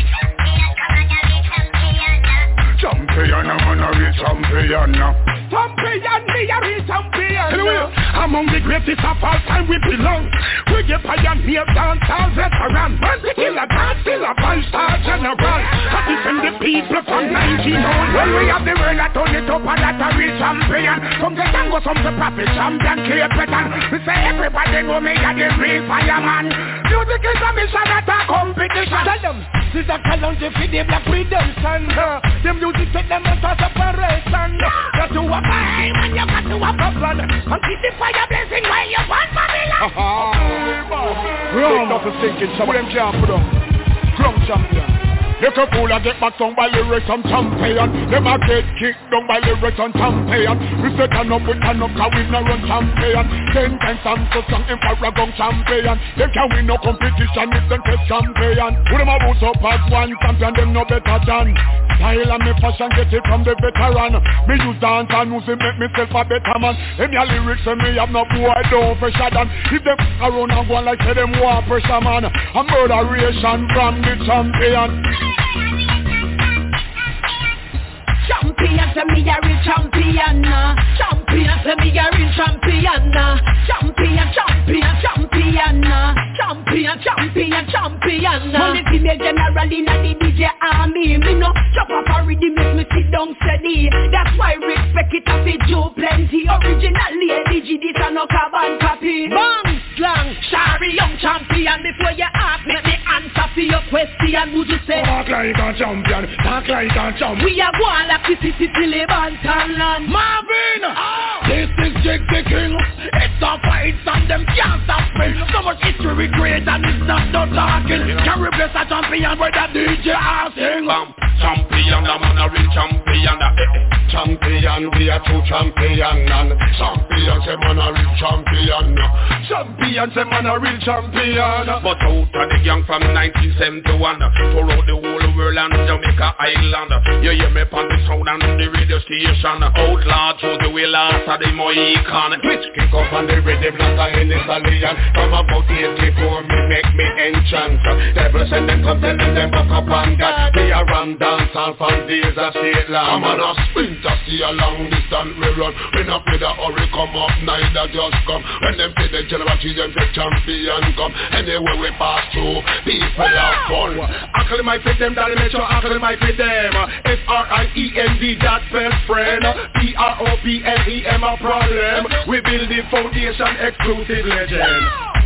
Champion, I'm on a real champion. Champion, me a real champion. Anyway, among the greatest of all time we belong. We get pioneer, dancehall veteran. When we kill a dance, kill a five-star general. I defend the people from 19 on. When we have the world, I turn it up and that's a real champion. Some the tango, some the prophet, champion, Cape Breton. We say everybody know me a the real fireman. Music is a mission, not a competition. Tell them, this is a challenge for the black redemption. The music take them out of separation. Got to a fight when you got to a problem. And keep the fire blazing while you want Babylon. Wrong. Not a thinking, some of them can't put on. Ground champion. You can fool and get back down by lyrics and champion. Them a get kicked down by lyrics and champion. We say turn up with turn up, cause we no run champion. 10 times I'm so strong in Paragon champion. They can win no competition if them test champion. Put them a boost up as one champion, them no better than. Style and me fashion get it from the veteran. Me use dance and music make myself a better man. In your lyrics and me have no boy don't pressure than. If them around and go like say them war pressure man. A murderation from the champion. Champion, say me a real champion. Champion, say me a real champion. Champion, champion, champion. Champion, champion, champion. Money to me general in the DJ army. Me no chop up a rhythm, make me sit down steady. That's why respect it a fit Joe plenty. Original lady G, this a no carbon copy. Bang, slang, sorry young champion. Before you ask me answer for your question, would you say? Talk like a champion, talk like a champion. We are going like the city till the Bantalan. Marvin, this is Jake the King. It's a fight and them can't stop me. So much history great and it's not no talking. Can replace a champion with a DJ asking. Champion, I'm on a real champion. Champion, we are two champion. Champion, say man a real champion. Champion, say man a real champion. But out of the gang from 1971, throughout the whole world and Jamaica Island. You hear me on the sound and the radio station. Outlaw through the way last of the Mohican. Twitch kick up on the rhythm like a Henny Stallion. From about 84 me make me enchant. Devil send them come telling them back up on God. They are ram dance all from days of state land. I'm on a sprinter, see a long distance we run. We not play the hurry come up, neither just come. When them play the general cheese them say champion come. Anywhere we pass through, people have fun. Uncle might fit them, daddy make sure uncle might fit them. Friend, that best friend. PROPLEM a problem. We build the foundation, exclusive legend.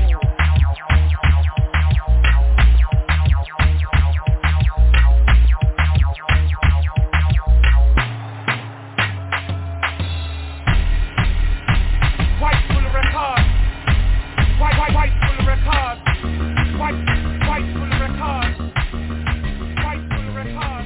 White full record. White full record. White full record. White full record.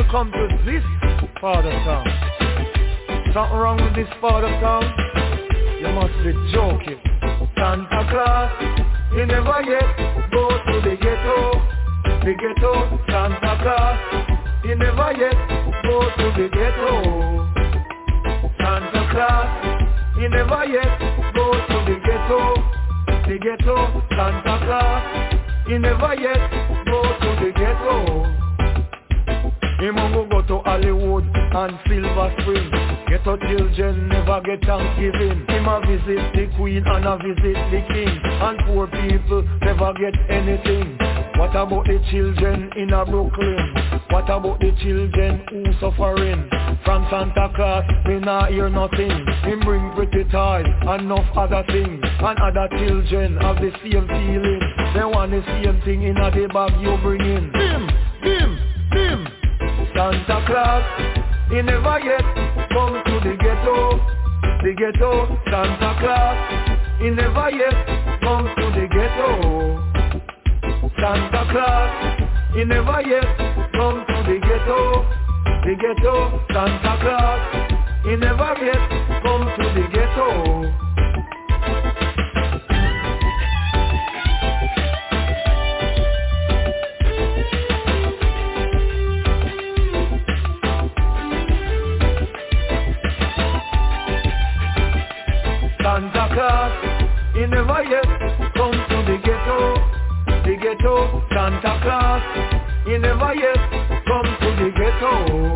come to this part of town. Something wrong with this part of town? You must be joking. Santa Claus, he never yet go to the ghetto. The ghetto, Santa Claus, he never yet go to the ghetto. Santa Claus, he never yet go to the ghetto. The ghetto, Santa Claus, he never yet go to the ghetto. He must go to Hollywood and Silver Spring. Ghetto children never get Thanksgiving. Him a visit the Queen and a visit the King. And poor people never get anything. What about the children in a Brooklyn? What about the children who suffering? From Santa Claus, we not hear nothing. Him bring pretty toys and enough other things. And other children have the same feeling. They want the same thing in a the bag you bring in. Him. Santa Claus, he never yet come to the ghetto. The ghetto, Santa Claus, he never yet come to the ghetto. Santa Claus, he never yet come to the ghetto. The ghetto, Santa Claus, he never yet come to the ghetto. Santa Claus, he never yet come to the ghetto. The ghetto, Santa Claus, he never yet come to the ghetto.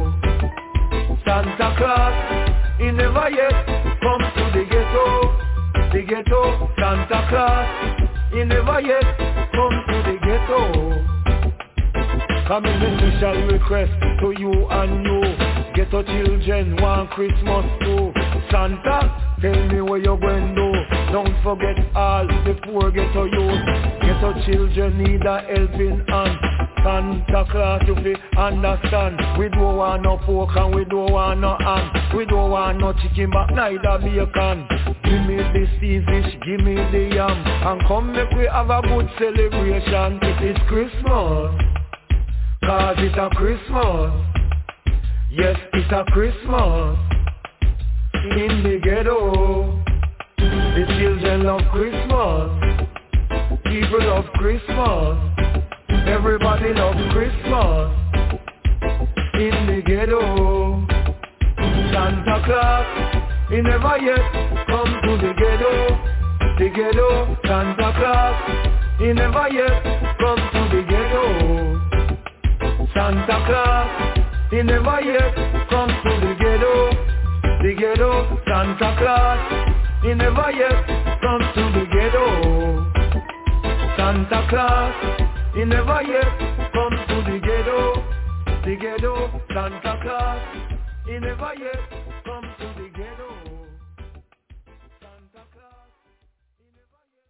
Santa Claus, he never yet come to the ghetto. The ghetto, Santa Claus, he never yet come to the ghetto. Come in a special request to you and you. Ghetto children want Christmas too. Santa, tell me where you're going to. Don't forget all the poor ghetto youth. Ghetto children need a helping hand. Santa Claus, you fi understand. We don't want no pork and we don't want no ham. We don't want no chicken but neither bacon. Give me the sea fish, give me the yam. And come make we have a good celebration. It is Christmas, cause it's a Christmas. Yes, it's a Christmas. In the ghetto, the children love Christmas. People love Christmas. Everybody love Christmas. In the ghetto, Santa Claus, he never yet come to the ghetto. The ghetto, Santa Claus, he never yet come to the ghetto. Santa Claus, he never yet come to the ghetto. The ghetto, Santa Claus, he never yet come to the ghetto. Santa Claus, he never yet come to the ghetto. The ghetto, Santa Claus, he never yet come to the ghetto. Santa Claus, he never yet.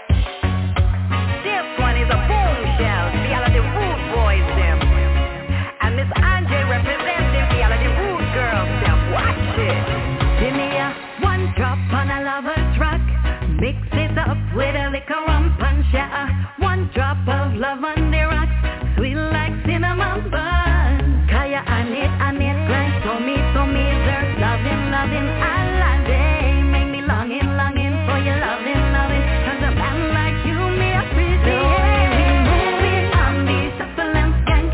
This one is a bombshell, the all of the rude boys them. And Miss Andre representing the all of the rude girls them. Watch it. Give me a one drop on a lover's rock. Mix it up with a little rum punch, yeah. One drop of love on the rocks, sweet like cinnamon bun. Kaya on it, grind so me, sir. Loving, I love it. Make me longing for your loving. Cause a man like you, me appreciate. We move it on the shuffle and skank.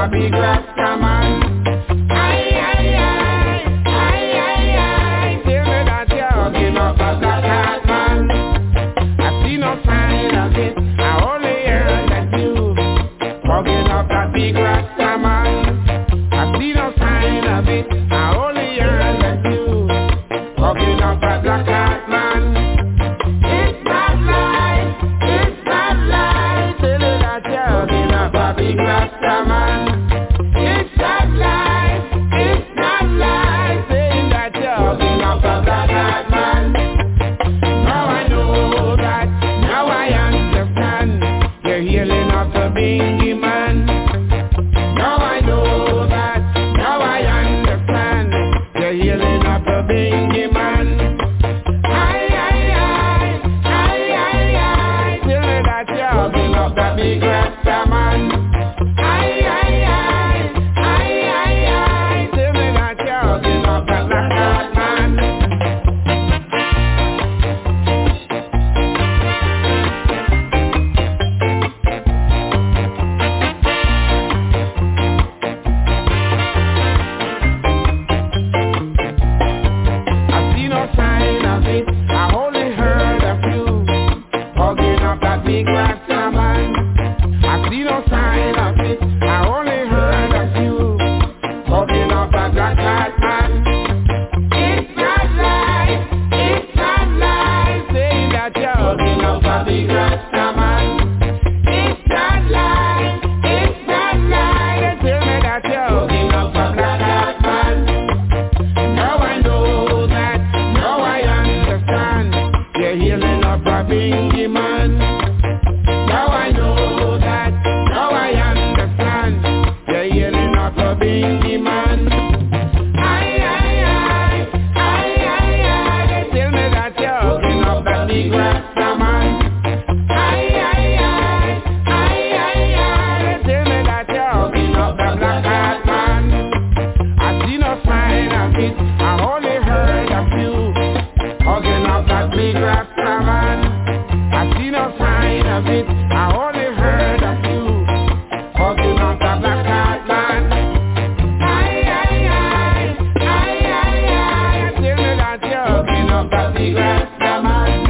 a big Rasta man. Tell me that you're hugging up a black hat man. I see no sign of it, I only heard that you hugging up a big Rasta man. I see no sign of it, I only heard that you hugging up a black hat man. It's not life, it's not life. Tell me that you're hugging up a big Rasta man. It's not life, it's not life. Saying that you're hugging up a black hat man. Now I know that, now I understand. You're healing up the bingy man. Now I know that, now I understand. You're healing up the bingy man. Tell me that you're hugging up the big Rasta man. Tell me that you're hugging up the black hat man. I see no sign of it, I only heard of you hugging up that big Rasta man. I see no sign of it, I only heard of you hugging up that black hat man. It's not life, it's not life. Saying that you're hugging up that big Rasta man. It's not life, it's not life. Tell me that you're hugging up that black hat man. Now I know that, now I understand. You're healing up a bingy man. Now I know that, now I understand. You're healing up a bingy man. Tell me that you're hugging up that big Rasta man. Tell me that you're hugging up that black hat man. I see no sign of it, I only heard of you hugging up that big Rasta man. I see no sign of it, I only heard of you hugging up that black hat man. Tell me that you're hugging up that big Rasta man.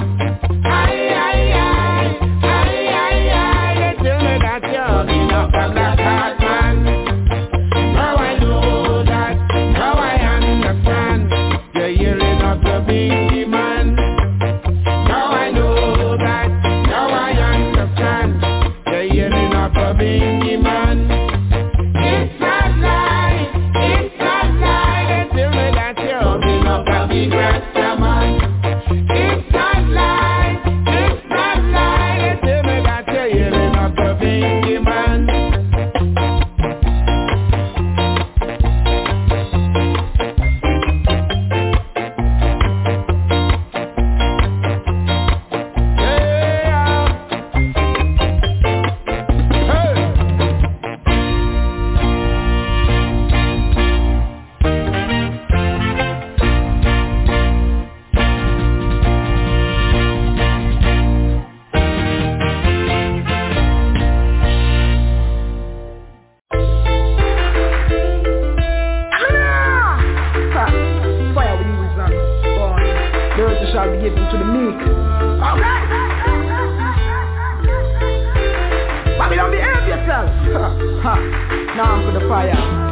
Tell me that you're hugging up that black hat man. Now I know that, now I understand. You're healing up the bingy man. Now I know that, now I understand. You're healing up the bingy man. It's not life, it's not life. Tell me that you're hugging up that big Rasta man. It's not life, it's not life. Tell me that you're healing up the bingy man. Fire with you, son. The earth shall be given to the meek. Alright. Babylon, behave yourself. Now I'm for the fire.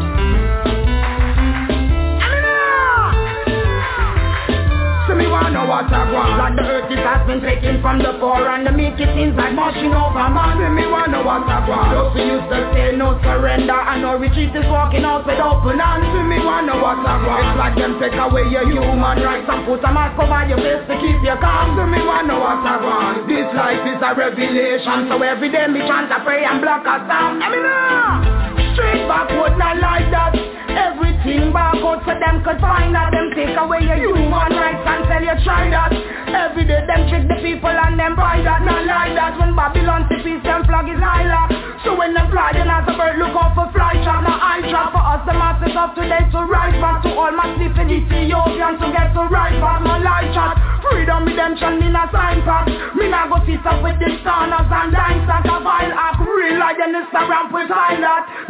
So me wanna know what I want. Like the earth it has been taken from the poor and the meek it seems like marching over man. So me wanna know what I want. Just for you to say no surrender and no retreat is walking out with open hands. So me wanna know what I want. It's like them take away your human rights and put a mask over your face to keep you calm. So me wanna know what I want. This life is a revelation, so every day me chant a pray and block a psalm. I mean straight backward not like that. Everything backward so them could find out. Them take away your human rights and tell you try that. Every day them trick the people and them buy that. Not like that. When Babylon peace them flag is lilac. So when them fly then as a bird look out for fly trap. Now eye trap for us the masses of today to rise back. To all my sleep in Ethiopian to get to rise back. No live chat. Freedom redemption in a sign pack. Me nah go sit up with the stoners and dance like a vile act. Real like them Instagram with highlight.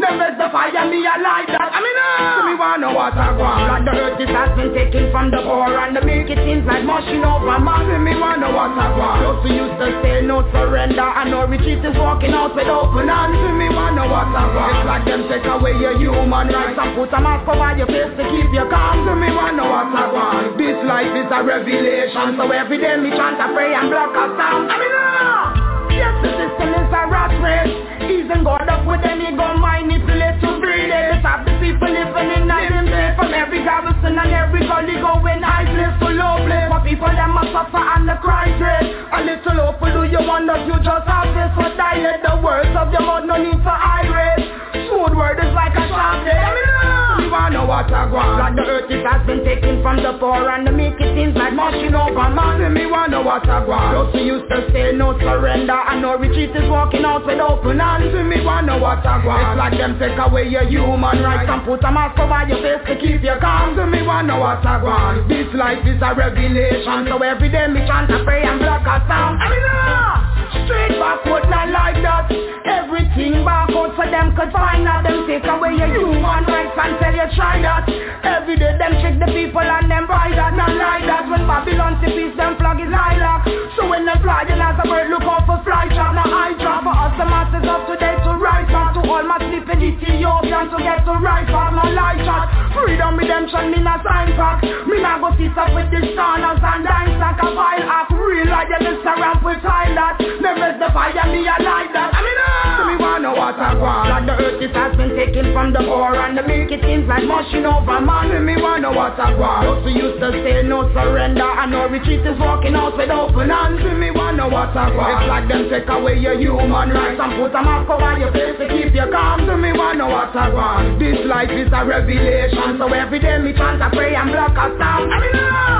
Never the fire, me I like that. I mean, so me wanna what I want. Like the earth is has been taken from the poor, and the make it seems like mushing over man. So me wanna what I want. Just we used to say no surrender, and no retreat is walking out with open hands. So me wanna what I want. It's like them take away your human rights and put a mask over your face to keep you calm. So me wanna what I want. This life is a revelation, so every day me chant a pray and block a sound. I mean, yes, the system is a rat race. Even God up with them, he gon' manipulate to breed it. Let's have the people living in a dim place. From every garrison and every gully going high place to low place. For people that must suffer and the cry trade. A little hope do you wonder you just have this. So dilate the words of your mouth, no need for irate. Smooth word is like a sharp blade. We wanna what I want. Like the earth it has been taken from the poor, and the make it seems like mushing over man. Me wanna what I want. Just we used to say no surrender, and no retreat is walking out with open hands. Me wanna what I want. It's like them take away your human rights and put a mask over your face to keep you calm. Me wanna what I want. This life is a revelation, so every day me chant a pray and block a sound. I mean, straight backward, not like that. Everything backward so them could find out. Them take away your human rights and tell you try that. Every day them trick the people and them buy that. Not like that. When Babylon to peace, them flag is lilac. So when they fly, then as a bird look out for fly trap. Now I trap for us the masses of today to rise back. To all my sleeping Ethiopians to get to rise back. No light shot. Freedom, redemption, me not sign pack. Me not go sit up with the stars and dance like a vile act. Real like them is around with time that. Never the fire, me I like that. I mean, so me wanna what I want. Like the earth it has been taken from the poor, and the make it seems like mushing over man. Me wanna what I want. Just we used to say no surrender, and no retreat is walking out with open hands. Me wanna what I want. It's like them take away your human rights and put a mask over your face to keep you calm. So me wanna what I want. This life is a revelation, so every day me chant a pray and block a sound. I mean,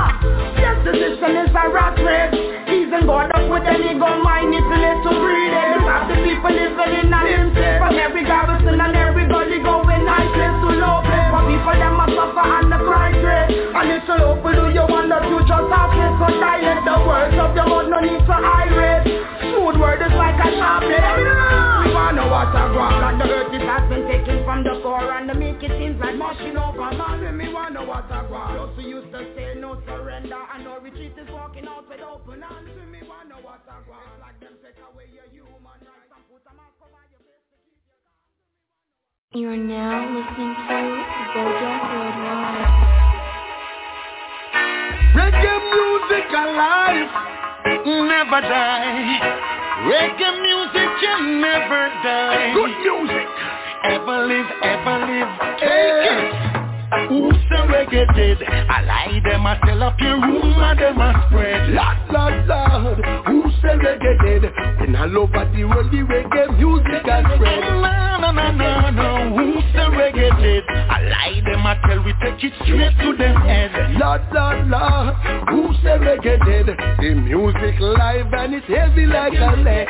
yes, the system is a rat race. Even God up with them, he gon' manipulate to breed it. Just have the people living in a dim place. From every garrison and every gully going high place to low place. For people that must suffer and the cry trade. A little hope do you wonder you just have this. So dilate the words of your mouth, no need for irate. Smooth word is like a sharp blade. We wanna what I want. Like the earth it has been taken from the poor, and the make it seems like mushing over man. Me wanna what I want. Just we used to say no surrender, and no retreat is walking out with open hands. Me wanna what I want. It's like them take away your human rights and put a mask over your face to keep you calm. You are now listening to Bojack Worldwide. Reggae music alive, never die. Reggae music can never die. Good music, ever live, ever live. Take it. Who say reggae dead? I lie them a tell up your room and them a spread. Lord, who say reggae dead? When all over the world the reggae music has spread. No, who say reggae dead? I lie them a tell we take it straight to them head. Lord, who say reggae dead? The music live and it's heavy like a leg.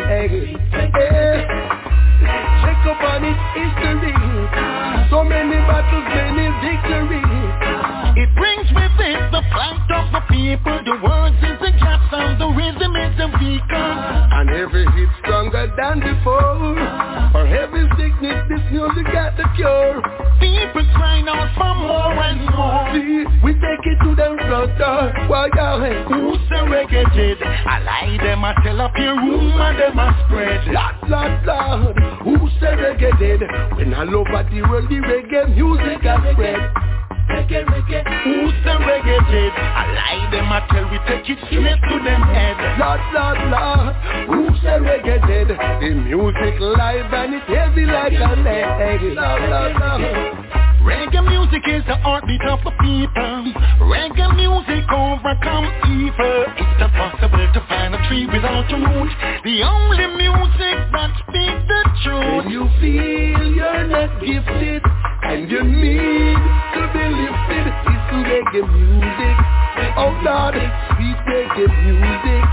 Check up on its history. So many battles, many victories. It brings with it the fight of the people. The words is the gap sound, the rhythm is the beacon. And every hit stronger than before. For every sickness, this music got the cure. People crying out for more and more. See, we take it to them front door. Why who say reggae dead? I lie them, I tell up your room and them a spread. Lord, who say reggae dead? When all over the world the reggae music has spread. Reggae, who say reggae dead? I lie them, I tell we take it straight to them head. Lord, who say reggae dead? The music live and it's heavy like a leg. Lord. Reggae music is the heartbeat of the people. Reggae music overcome evil. It's impossible to find a tree without a root. The only music that speaks the truth. When you feel you're not gifted and you need to be lifted, listen reggae music. Oh Lord, sweet reggae music.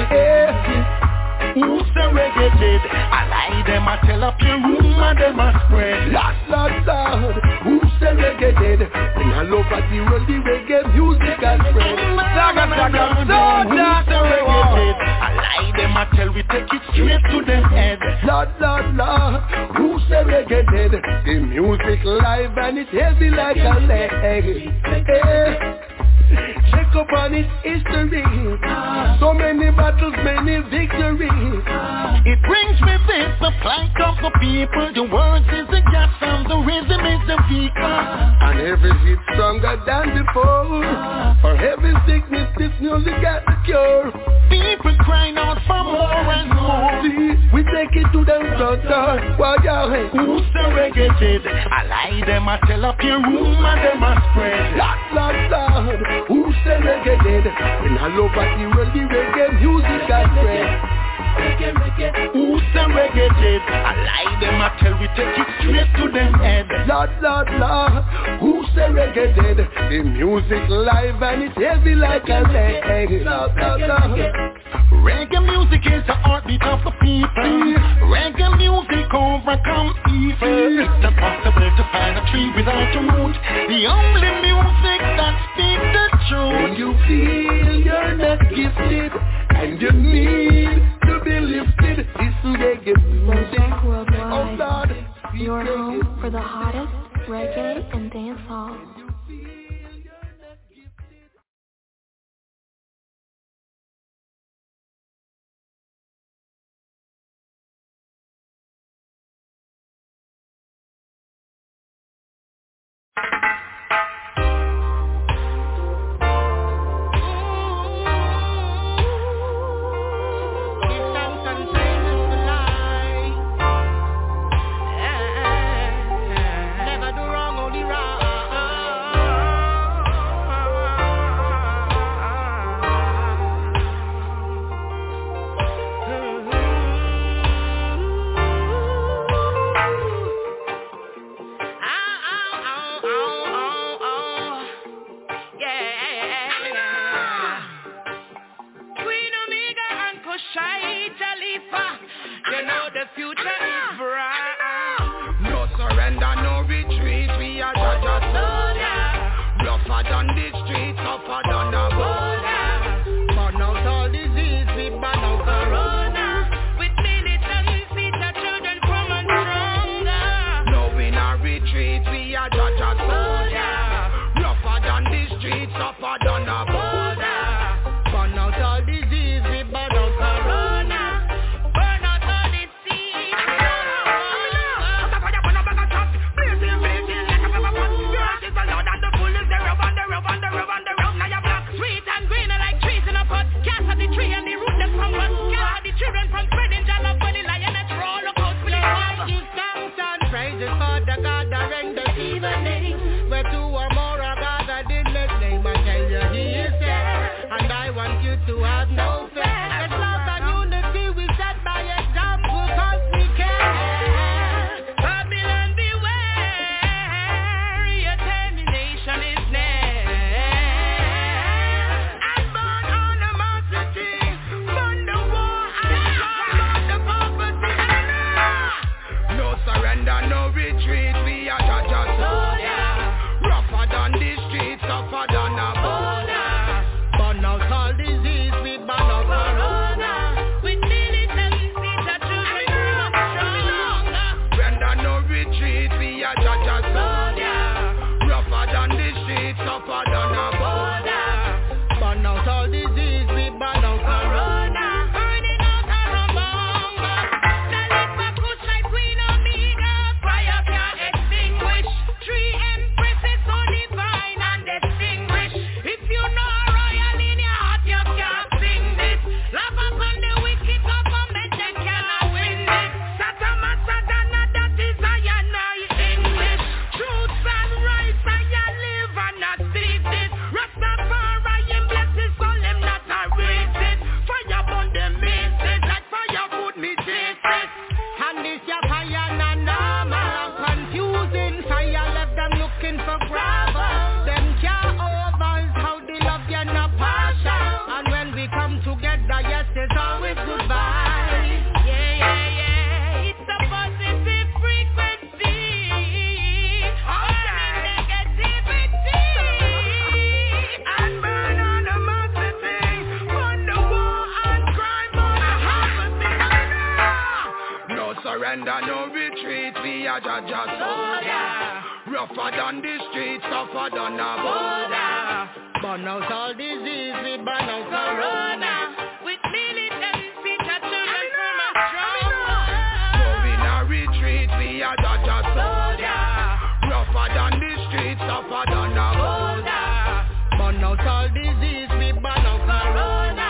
Who say reggae dead? I lie them, I tell up your room and them a spread. Lord, who say reggae dead? When all over the world the reggae music has spread. Who say reggae dead? I lie them, I I tell we take it straight to the head. Lord, Lord, Lord, who say reggae dead? The music live and it's heavy like a leg. Check up on its history. So many battles, many victories. It brings me this, the flank of the people. The words is the gas and the rhythm is the vehicle. And every hit stronger than before. For every sickness, this music got the cure. People crying out for more and more. See, we take it to the front door. While y'all hey, who's the reggae dead? I lie them, I tell up your room and them I spread. Lord, Lord, who's the reggae dead? When I love at the world, the reggae music I spread. Who's the reggae dead? I lie them, I tell we take it straight to the head. Lord, Lord, Lord, who's the reggae dead? The music live and it's heavy like a leg. Lord, Lord, Lord. Reggae music is the heartbeat of the people. Reggae music overcome evil. It's impossible to find a tree without a root. The only music that speaks the truth. When you feel you're not gifted and you need to be lifted, it's reggae music. Oh Lord, your home for the hottest reggae and dancehall. surrender, no retreat. We are just soldier. Rougher than the streets, tougher than a border. Burn out all disease, we burn out corona. With military speech, our children from a strong. So in a retreat, we are just soldier. Rougher than the streets, tougher than a border. Burn out all disease, we burn out corona.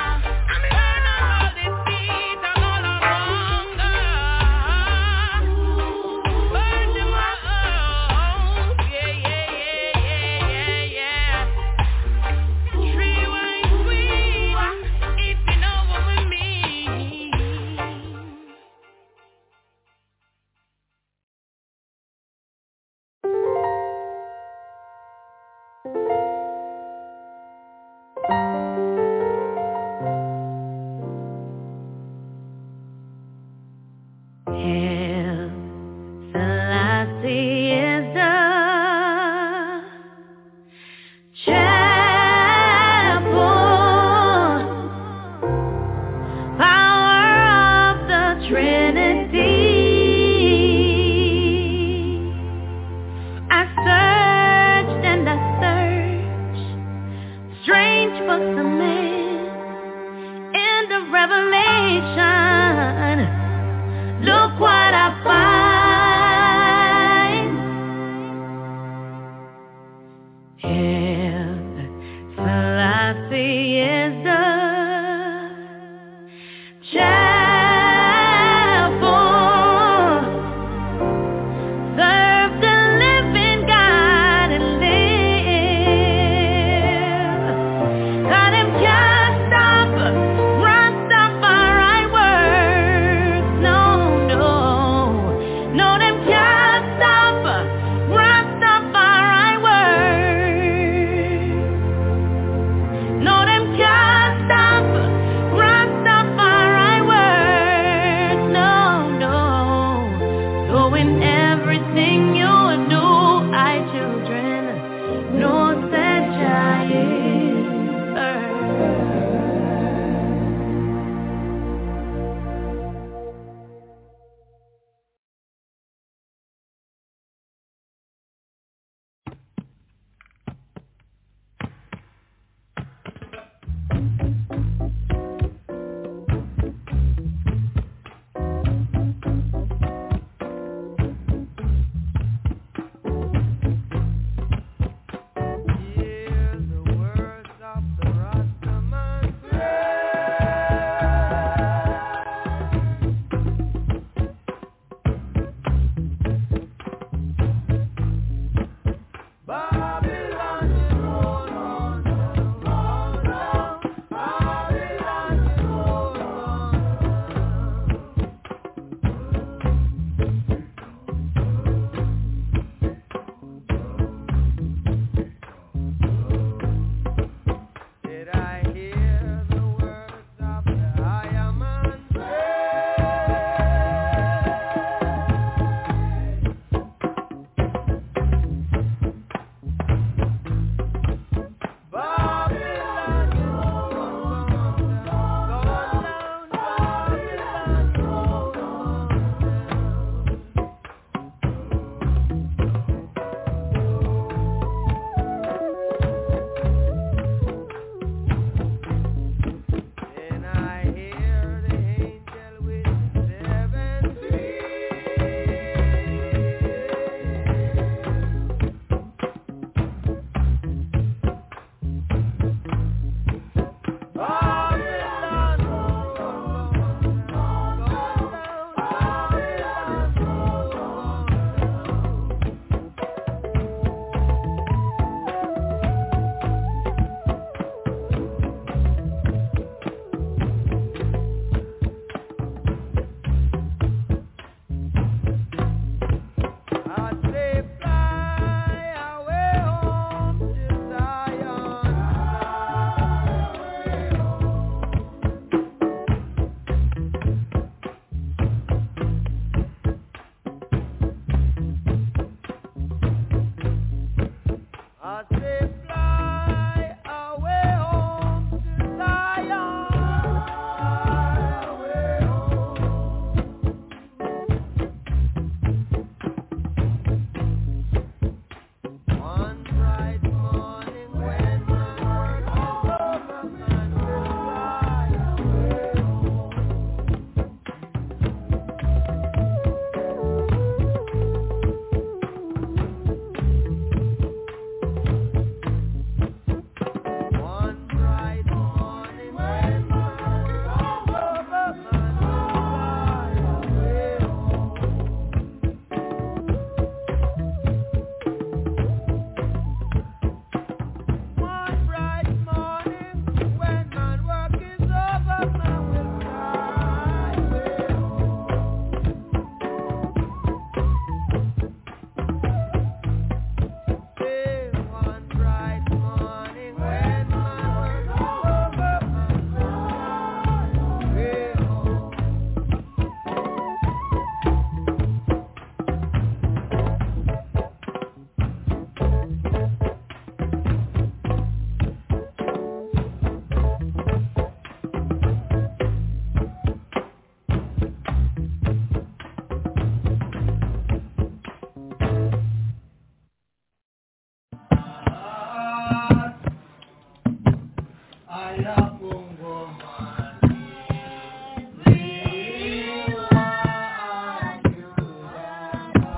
Chapel.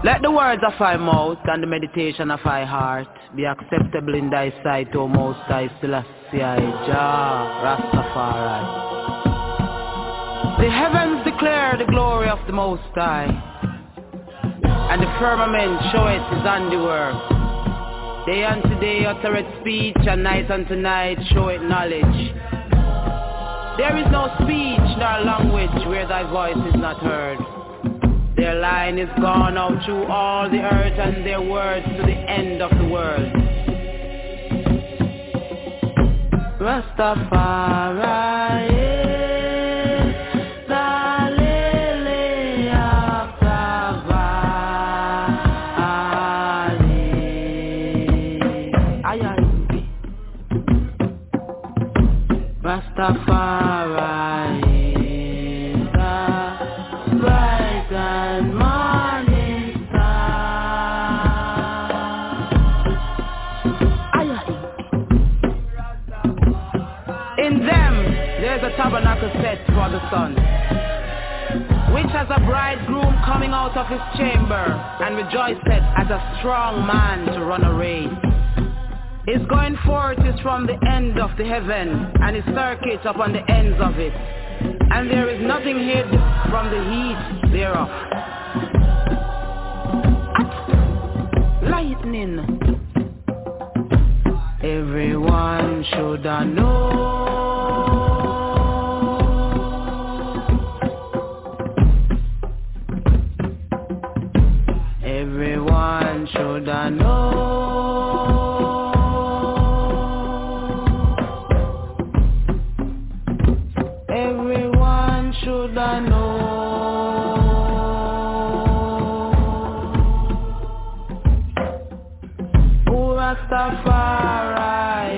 Let the words of thy mouth and the meditation of thy heart be acceptable in thy sight, O Most High Selassie, Jah Rastafari. The heavens declare the glory of the Most High, and the firmament showeth his handiwork. Day unto day uttereth speech, and night unto night showeth knowledge. There is no speech nor language where thy voice is not heard. Their line is gone out through all the earth, and their words to the end of the world. Rastafari. Rastafari is the bright and morning star. In them there's a tabernacle set for the sun, which has a bridegroom coming out of his chamber, and rejoiceth as a strong man to run a race. His going forth is from the end of the heaven, and his circuit upon the ends of it, and there is nothing hid from the heat thereof. Lightning. Everyone should know. Everyone should know. Should I know? Oh, Rastafari.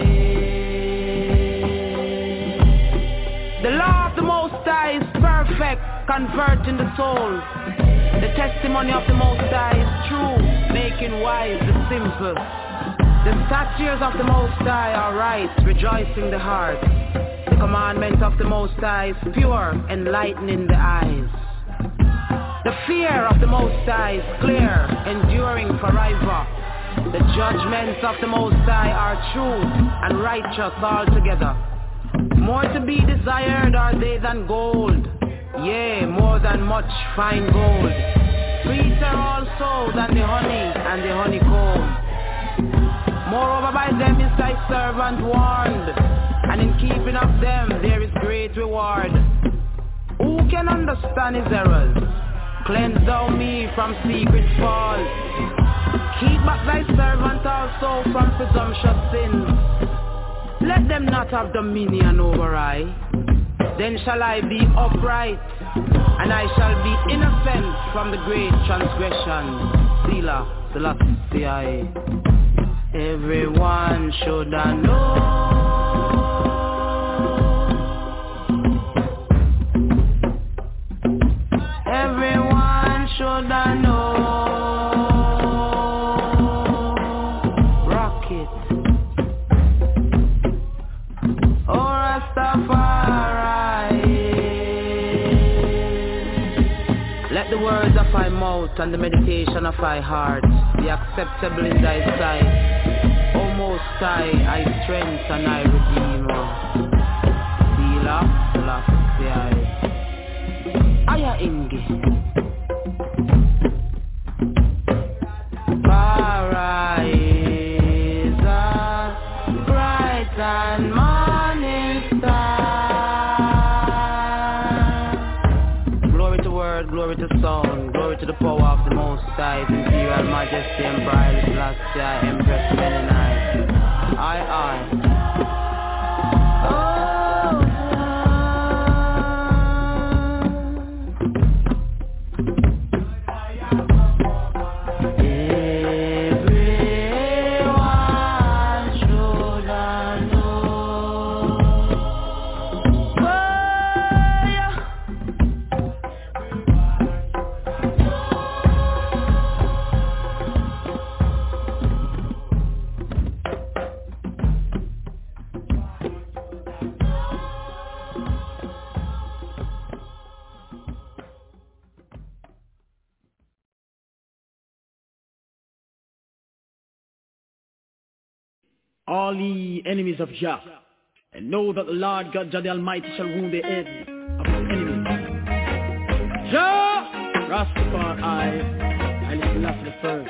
The law of the Most High is perfect, converting the soul. The testimony of the Most High is true, making wise the simple. The statutes of the Most High are right, rejoicing the heart. The commandment of the Most High is pure, enlightening the eyes. The fear of the Most High is clear, enduring forever. The judgments of the Most High are true and righteous altogether. More to be desired are they than gold, yea, more than much fine gold. Sweeter also than the honey and the honeycomb. Moreover, by them is thy servant warned, and in keeping of them there is great reward. Who can understand his errors? Cleanse thou me from secret faults. Keep back thy servant also from presumptuous sins. Let them not have dominion over I. Then shall I be upright, and I shall be innocent from the great transgression. Selah, Selassie. Everyone should know. Everyone should know. Rock it. Oh, Rastafari. Let the words of thy mouth and the meditation of thy heart be acceptable in thy sight. O Most High, I strength and I redeemer. Selah, Selassie. Aya Ingi. Paradise, bright and morning star. Glory to word, glory to sound, glory to the power of the Most High, Imperial Majesty, Emperor Selassie, Empress Menenai. I. all ye enemies of Jah, and know that the Lord God Jah the Almighty shall wound the head of his enemies. Jah, Rastafari, and his last the first.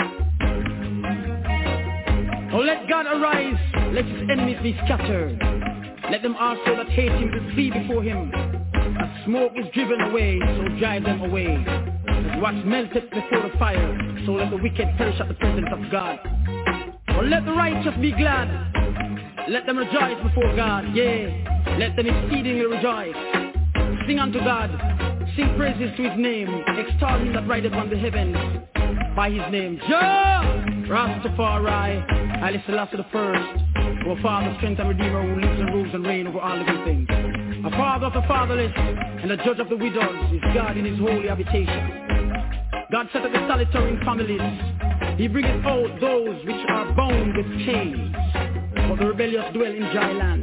Oh, let God arise, let his enemies be scattered. Let them also that hate him flee before him. As smoke is driven away, so drive them away. As wax melteth before the fire, so let the wicked perish at the presence of God. Oh, let the righteous be glad. Let them rejoice before God, yea, let them exceedingly rejoice. Sing unto God, sing praises to his name, extol him that rideth on the heavens by his name. Jah, Rastafari, Haile Selassie the first, our Father, strength and Redeemer, who lives and rules and reigns over all living things. A Father of the fatherless and a judge of the widows is God in his holy habitation. God set up the solitary in families. He bringeth out those which are bound with chains, but the rebellious dwell in dry land.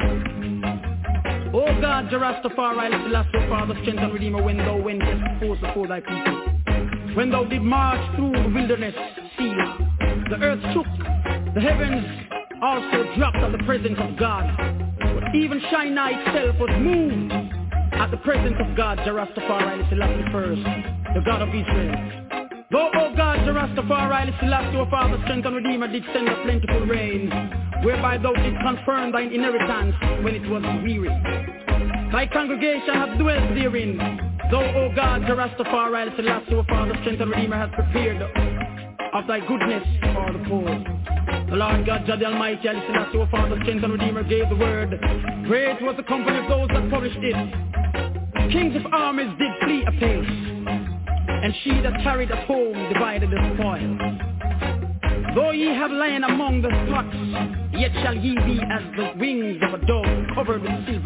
O God, Jah Rastafari, Haile Selassie, O Father, strength and Redeemer, when thou wentest forth before thy people, when thou did march through the wilderness, Selah, the earth shook, the heavens also dropped at the presence of God. But even Sinai itself was moved at the presence of God, Jah Rastafari, Haile Selassie first, the God of Israel. Though, O God, Jah Rastafari, Haile Selassie, O Father, strength and Redeemer, did send a plentiful rain, whereby thou did confirm thine inheritance when it was weary. Thy congregation hath dwelt therein. Though, O God, Jah Rastafari, Haile Selassie, O Father, strength and Redeemer, hath prepared of thy goodness for the poor. The Lord God, Jah the Almighty, Haile Selassie, O Father, strength and Redeemer, gave the word. Great was the company of those that published it. Kings of armies did flee apace, and she that tarried at home divided the spoil. Though ye have lain among the flocks, yet shall ye be as the wings of a dove covered with silver,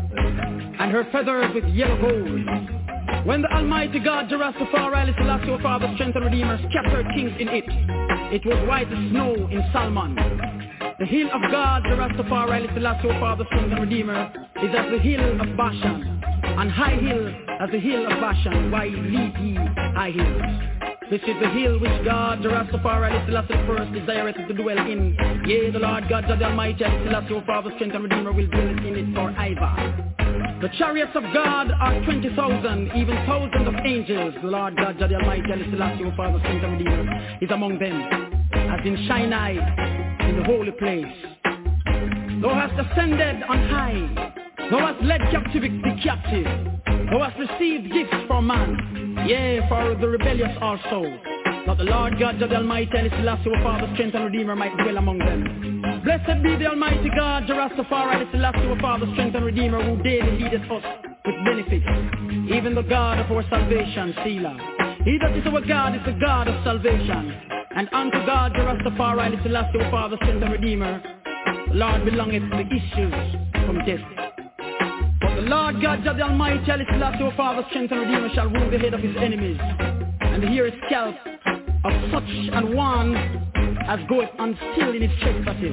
and her feathers with yellow gold. When the Almighty God, Jah Rastafari, Haile Selassie, O Father, strength and Redeemer, scattered kings in it, it was white as snow in Salmon. The hill of God, Jah Rastafari, Haile Selassie, O Father, strength and Redeemer, is as the hill of Bashan, and high hill as the hill of Bashan. Why leap ye high hills? This is the hill which God, Jah Rastafari, Haile Selassie the first, desireth to dwell in. Yea, the Lord God, Jah the Almighty, Haile Selassie, O Father, strength and Redeemer, will dwell in it forever. The chariots of God are 20,000, even thousands of angels. The Lord God, Jah the Almighty, Haile Selassie, O Father, strength and Redeemer, is among them, as in Sinai, in the holy place. Thou hast ascended on high. Thou hast led captivity captive. Thou hast received gifts for man, yea, for the rebellious also, that the Lord God, Jah the Almighty, Haile Selassie, O Father, strength and Redeemer, might dwell among them. Blessed be the Almighty God, Jah Rastafari, Haile Selassie, O Father, strength and Redeemer, who daily leadeth us with benefits, even the God of our salvation, Selah. He that is our God is the God of salvation, and unto God, Jah Rastafari, Haile Selassie, O Father, strength and Redeemer, the Lord belongeth the issues from death. But the Lord God, Jah the Almighty, Haile Selassie, O Father, strength and Redeemer, shall wound the head of his enemies, and hear his scalp of such an one as goeth unstill in his trespasses.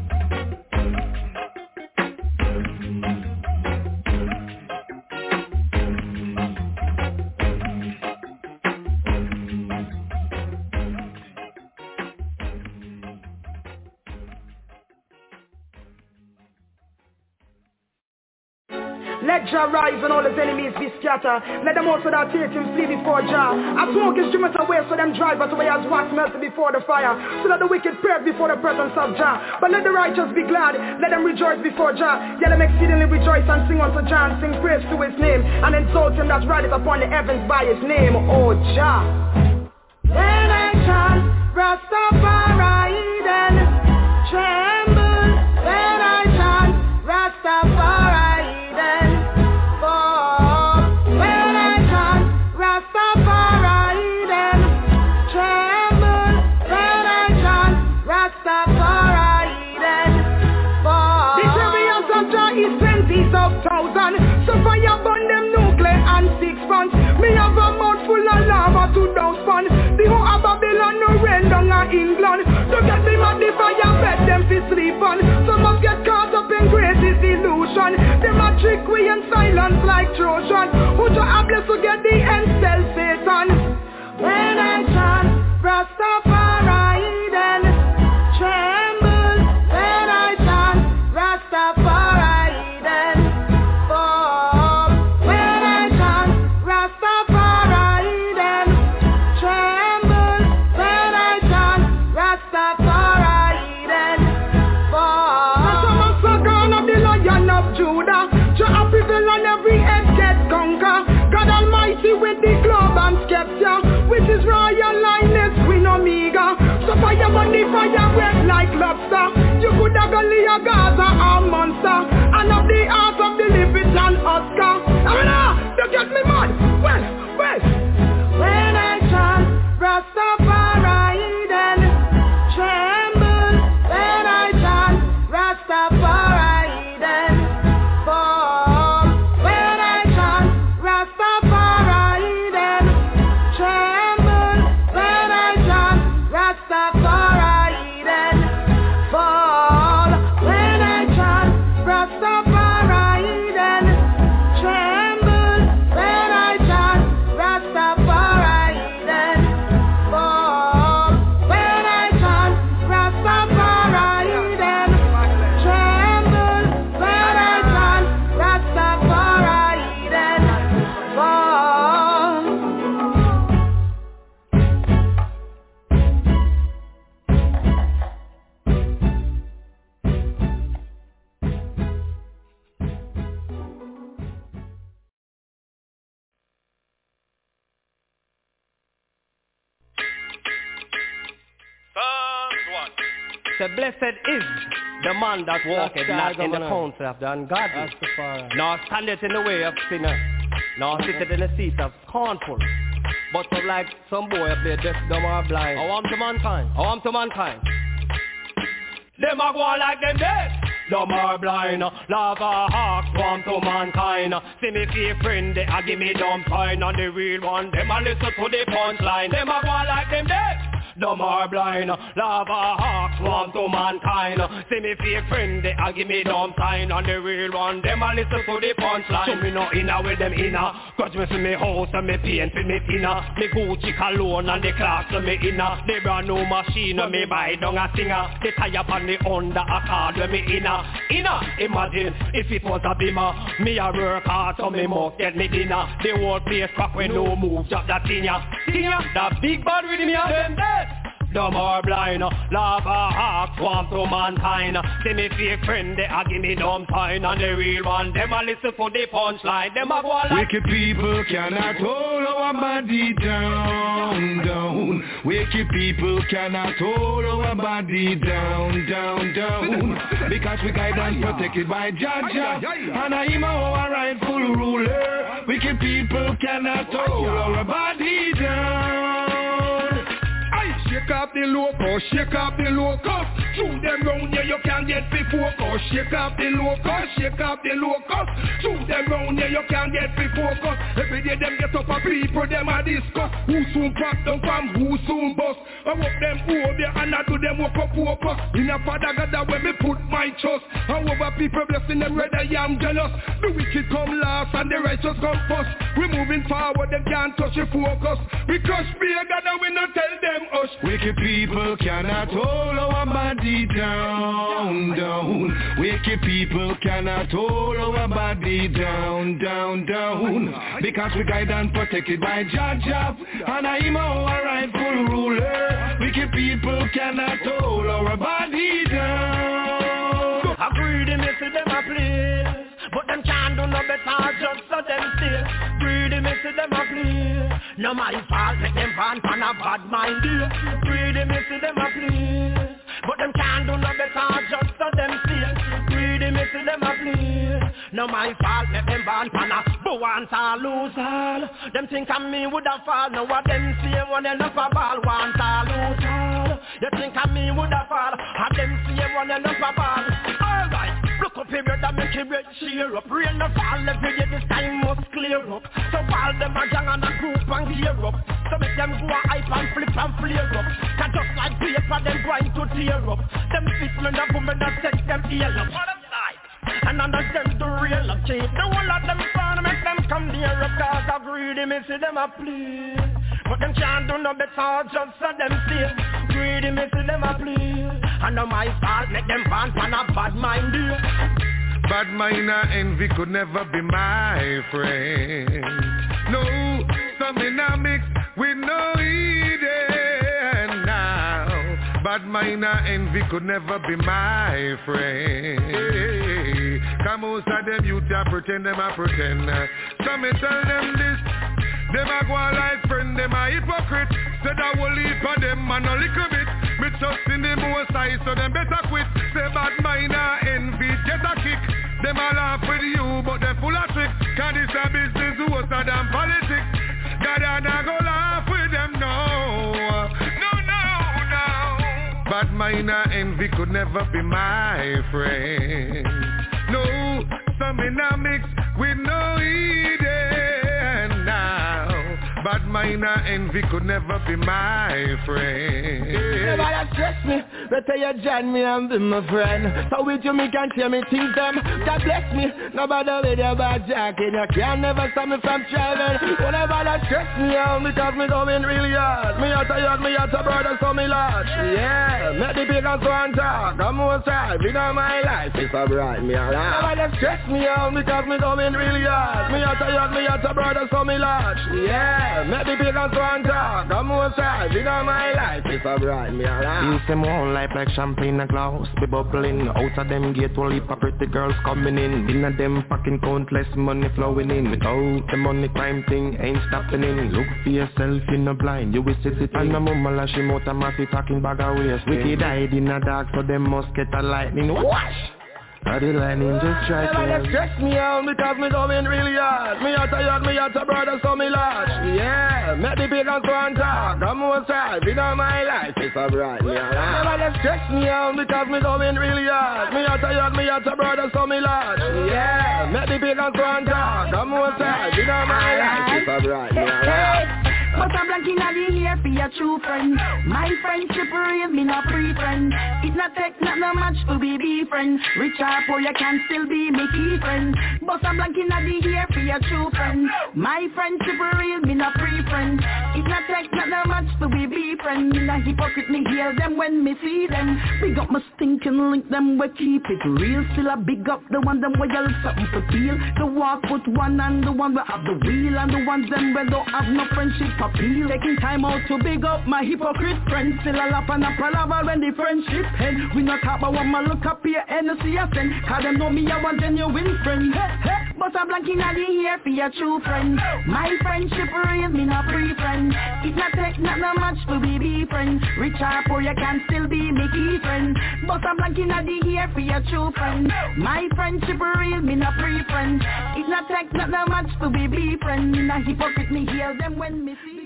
Let Jah rise and all his enemies be scattered. Let them also that hate him flee before Jah. I smoke instruments away, so them drive us away as wax melted before the fire, so that the wicked pray before the presence of Jah. But let the righteous be glad, let them rejoice before Jah. Let them exceedingly rejoice and sing unto Jah, and sing praise to his name, and exalt him that rideth upon the heavens by his name, O Jah. When I chant Rastafari, then tremble. When I chant Rastafari, so fire burn them nuclear and 6 funds. Me have a mouth full of lava to douse fun. The whole of Babylon no rain down in England. To get me mad the fire bed them fi sleep on. So must get caught up in great disillusion. Them a trick we in silence like Trojan. Who to have blessed to get the end cell Satan. When I chant Rastafari then tremble. When I and Skepta, which is Royal Lioness, we no meager. So fire money, fire wet like lobster. You could have gone Leo Gaza or Monster, and of the art of the Livingston Oscar. You get me mad? Well, when I chant Rastafari, then tremble. When I chant Rastafari, then fall. When I chant Rastafari, then tremble. When I chant Rastafari, then fall. When I chant Rastafari, then tremble. When I chant Rastafari, then fall. When I chant Rastafari, then tremble. When I chant Rastafari, then fall. So blessed is the man that walketh not in the counsel of the ungodly, nor standeth in the way of sinners, nor sitteth in the seat of scornful, but so like some boy up there deaf, dumb or blind. I want to mankind. Them a go like them dead, dumb or blind. Love a hawk, swarm to mankind. See me feel friend, they a give me dumb sign. And the real one, them a listen to the punchline. Them a go like them dead, dumb or blind. Love a hawk, swarm to mankind. See me feel friend, they a give me dumb sign. And the real one, them a listen to the punchline. So me no inna with them inna, cause me see me house and me paint for me inna. Me Gucci cologne and the clocks to me inna. The brand new machine me buy down a singer. The tire pan me under a card when me inna. Imagine if it was a bimmer. Me a work hard so me must get me dinner. The whole place crack when no move, just that tinya. That big bad with me a them dead. Dumb or blind, love a hawk, swarm to mankind. See me fake friend, they a give me dumb sign. And the real one, them a listen for the punchline. Them a go like wicked people cannot hold our body down. Wicked people cannot hold our body down. Because we guide and protected by Jah, and I am our rightful ruler. Wicked people cannot hold our body down. Shake up the locust, shake up the locust. Through them round here you can't get the focus. Shake up the locust, shake up the locust. Through them round here you can't get the focus. Every day them get up a people, them a discuss. Who soon pop them from, who soon bust. I walk them over there and I do them walk up focus. In a father God that when me put my trust. And over people blessing them red I am jealous. The wicked come last and the righteous come first. We moving forward, they can't touch your focus. We crush fear God and we not tell them us. Wicked people cannot hold our body down. Wicked people cannot hold our body down. Because we guide and protected by Jah, and I am our rightful ruler. Wicked people cannot hold our body down. I greedy me see them a play, but them can't do no better, just so them still. Greedy me see them a play. No my fault, make them van pan a bad mind. Greedy me see them a play, but them can't do no better, just so them still. Greedy me see them a play. No my fault, make them van pan a but want to lose all. Them think of me woulda fall, now what them say one enough a ball. Want to lose all. You think of me woulda fall, and them say one enough a ball. Alright, look up here brother, make your red cheer up. Rain no fall every day, this time must clear up. So all them a gang and a group and gear up. So make them go a hype and flip and flare up. Cause just like paper, them going to tear up. Them fitmen and women that set them ear up. And understand the real of change. The whole of them fun make them come near up. Cause I greedy me see them a play, but them can't do no better, just so them stay. Greedy me see them a play, and no my fault make them fan a bad mind. Bad mind and envy could never be my friend. No, something I mix with no Eden now. Bad mind and envy could never be my friend. Come on, so them youth a pretend, them a pretend. So me tell them this, them a go like friend hypocrite. Said I will leave for them and a little bit. Me trust in the most high, so them better quit. Say bad mind and envy, get a kick. Them all laugh with you, but they full of tricks. Cause this a business worse than politics. God and I go laugh with them, no. Bad mind and envy could never be my friend. No, some in a mix with no Eden now. Bad mind and envy could never be my friend. Never stress me, better you join me and be my friend. So with you me can tell me things them. God bless me, nobody with your bad jacket. You can never stop me from traveling. Whenever that stress me out because me going really hard. Me out a brother so me large. Yeah, make the big and so and talk. I'm more sad, you know my life is so bright, me alive. Never that stress me out because me going really hard. Me out a brother so me large. Yeah, make the big and so and talk. I'm more sad, you know my life is so bright, me alive. Use them whole life like champagne and glass. Be bubbling out of them gate, all heap of pretty girls coming in. In of them fucking countless money flowing in. Without the money crime thing ain't stopping in. Look for yourself in the blind, you will see it. And the mama lash him out a massive fucking bag of waste. Wicked died in the dark, so them must get a lightning. Wash! I did lightning just strike me. Never stress me out because me going really hard. Me out a brother so me large. Yeah, make the big and so and talk. I'm more sad, you know my life is so bright, me alive. Never stress me out because me going really hard. Me out a brother so me large. Yeah, make the big and so and talk. I'm more sad, you know my life is so bright, me alive. But I'm blanking at the here for your true friend. My friendship real, me not free friend. It not take not no much to be friend. Rich or poor, you can still be me key friend. But I'm blanking at the here for your true friend. My friendship real, me not free friend. It not take not no much to be friend. Me not hypocrite, me hear them when me see them. Big up my stinking link, them we keep it real. Still I big up the one them we yell something to feel. The walk with one and the one we have the wheel. And the ones them we don't have no friendship appeal. Taking time out to big up my hypocrite friends. Still a laugh and a palaver when the friendship end. We not talk about what my look up here and see us then. Cause them know me I want genuine friend. But I'm blanking at the here for your true friend. My friendship real, me not free friend. It not take not no much to be friend. Rich or poor, you can still be me key friend. But I'm blanking at the here for your true friend. My friendship real, me not free friend. It not take not no much to be friend. Me not hypocrite, me hear them when me see.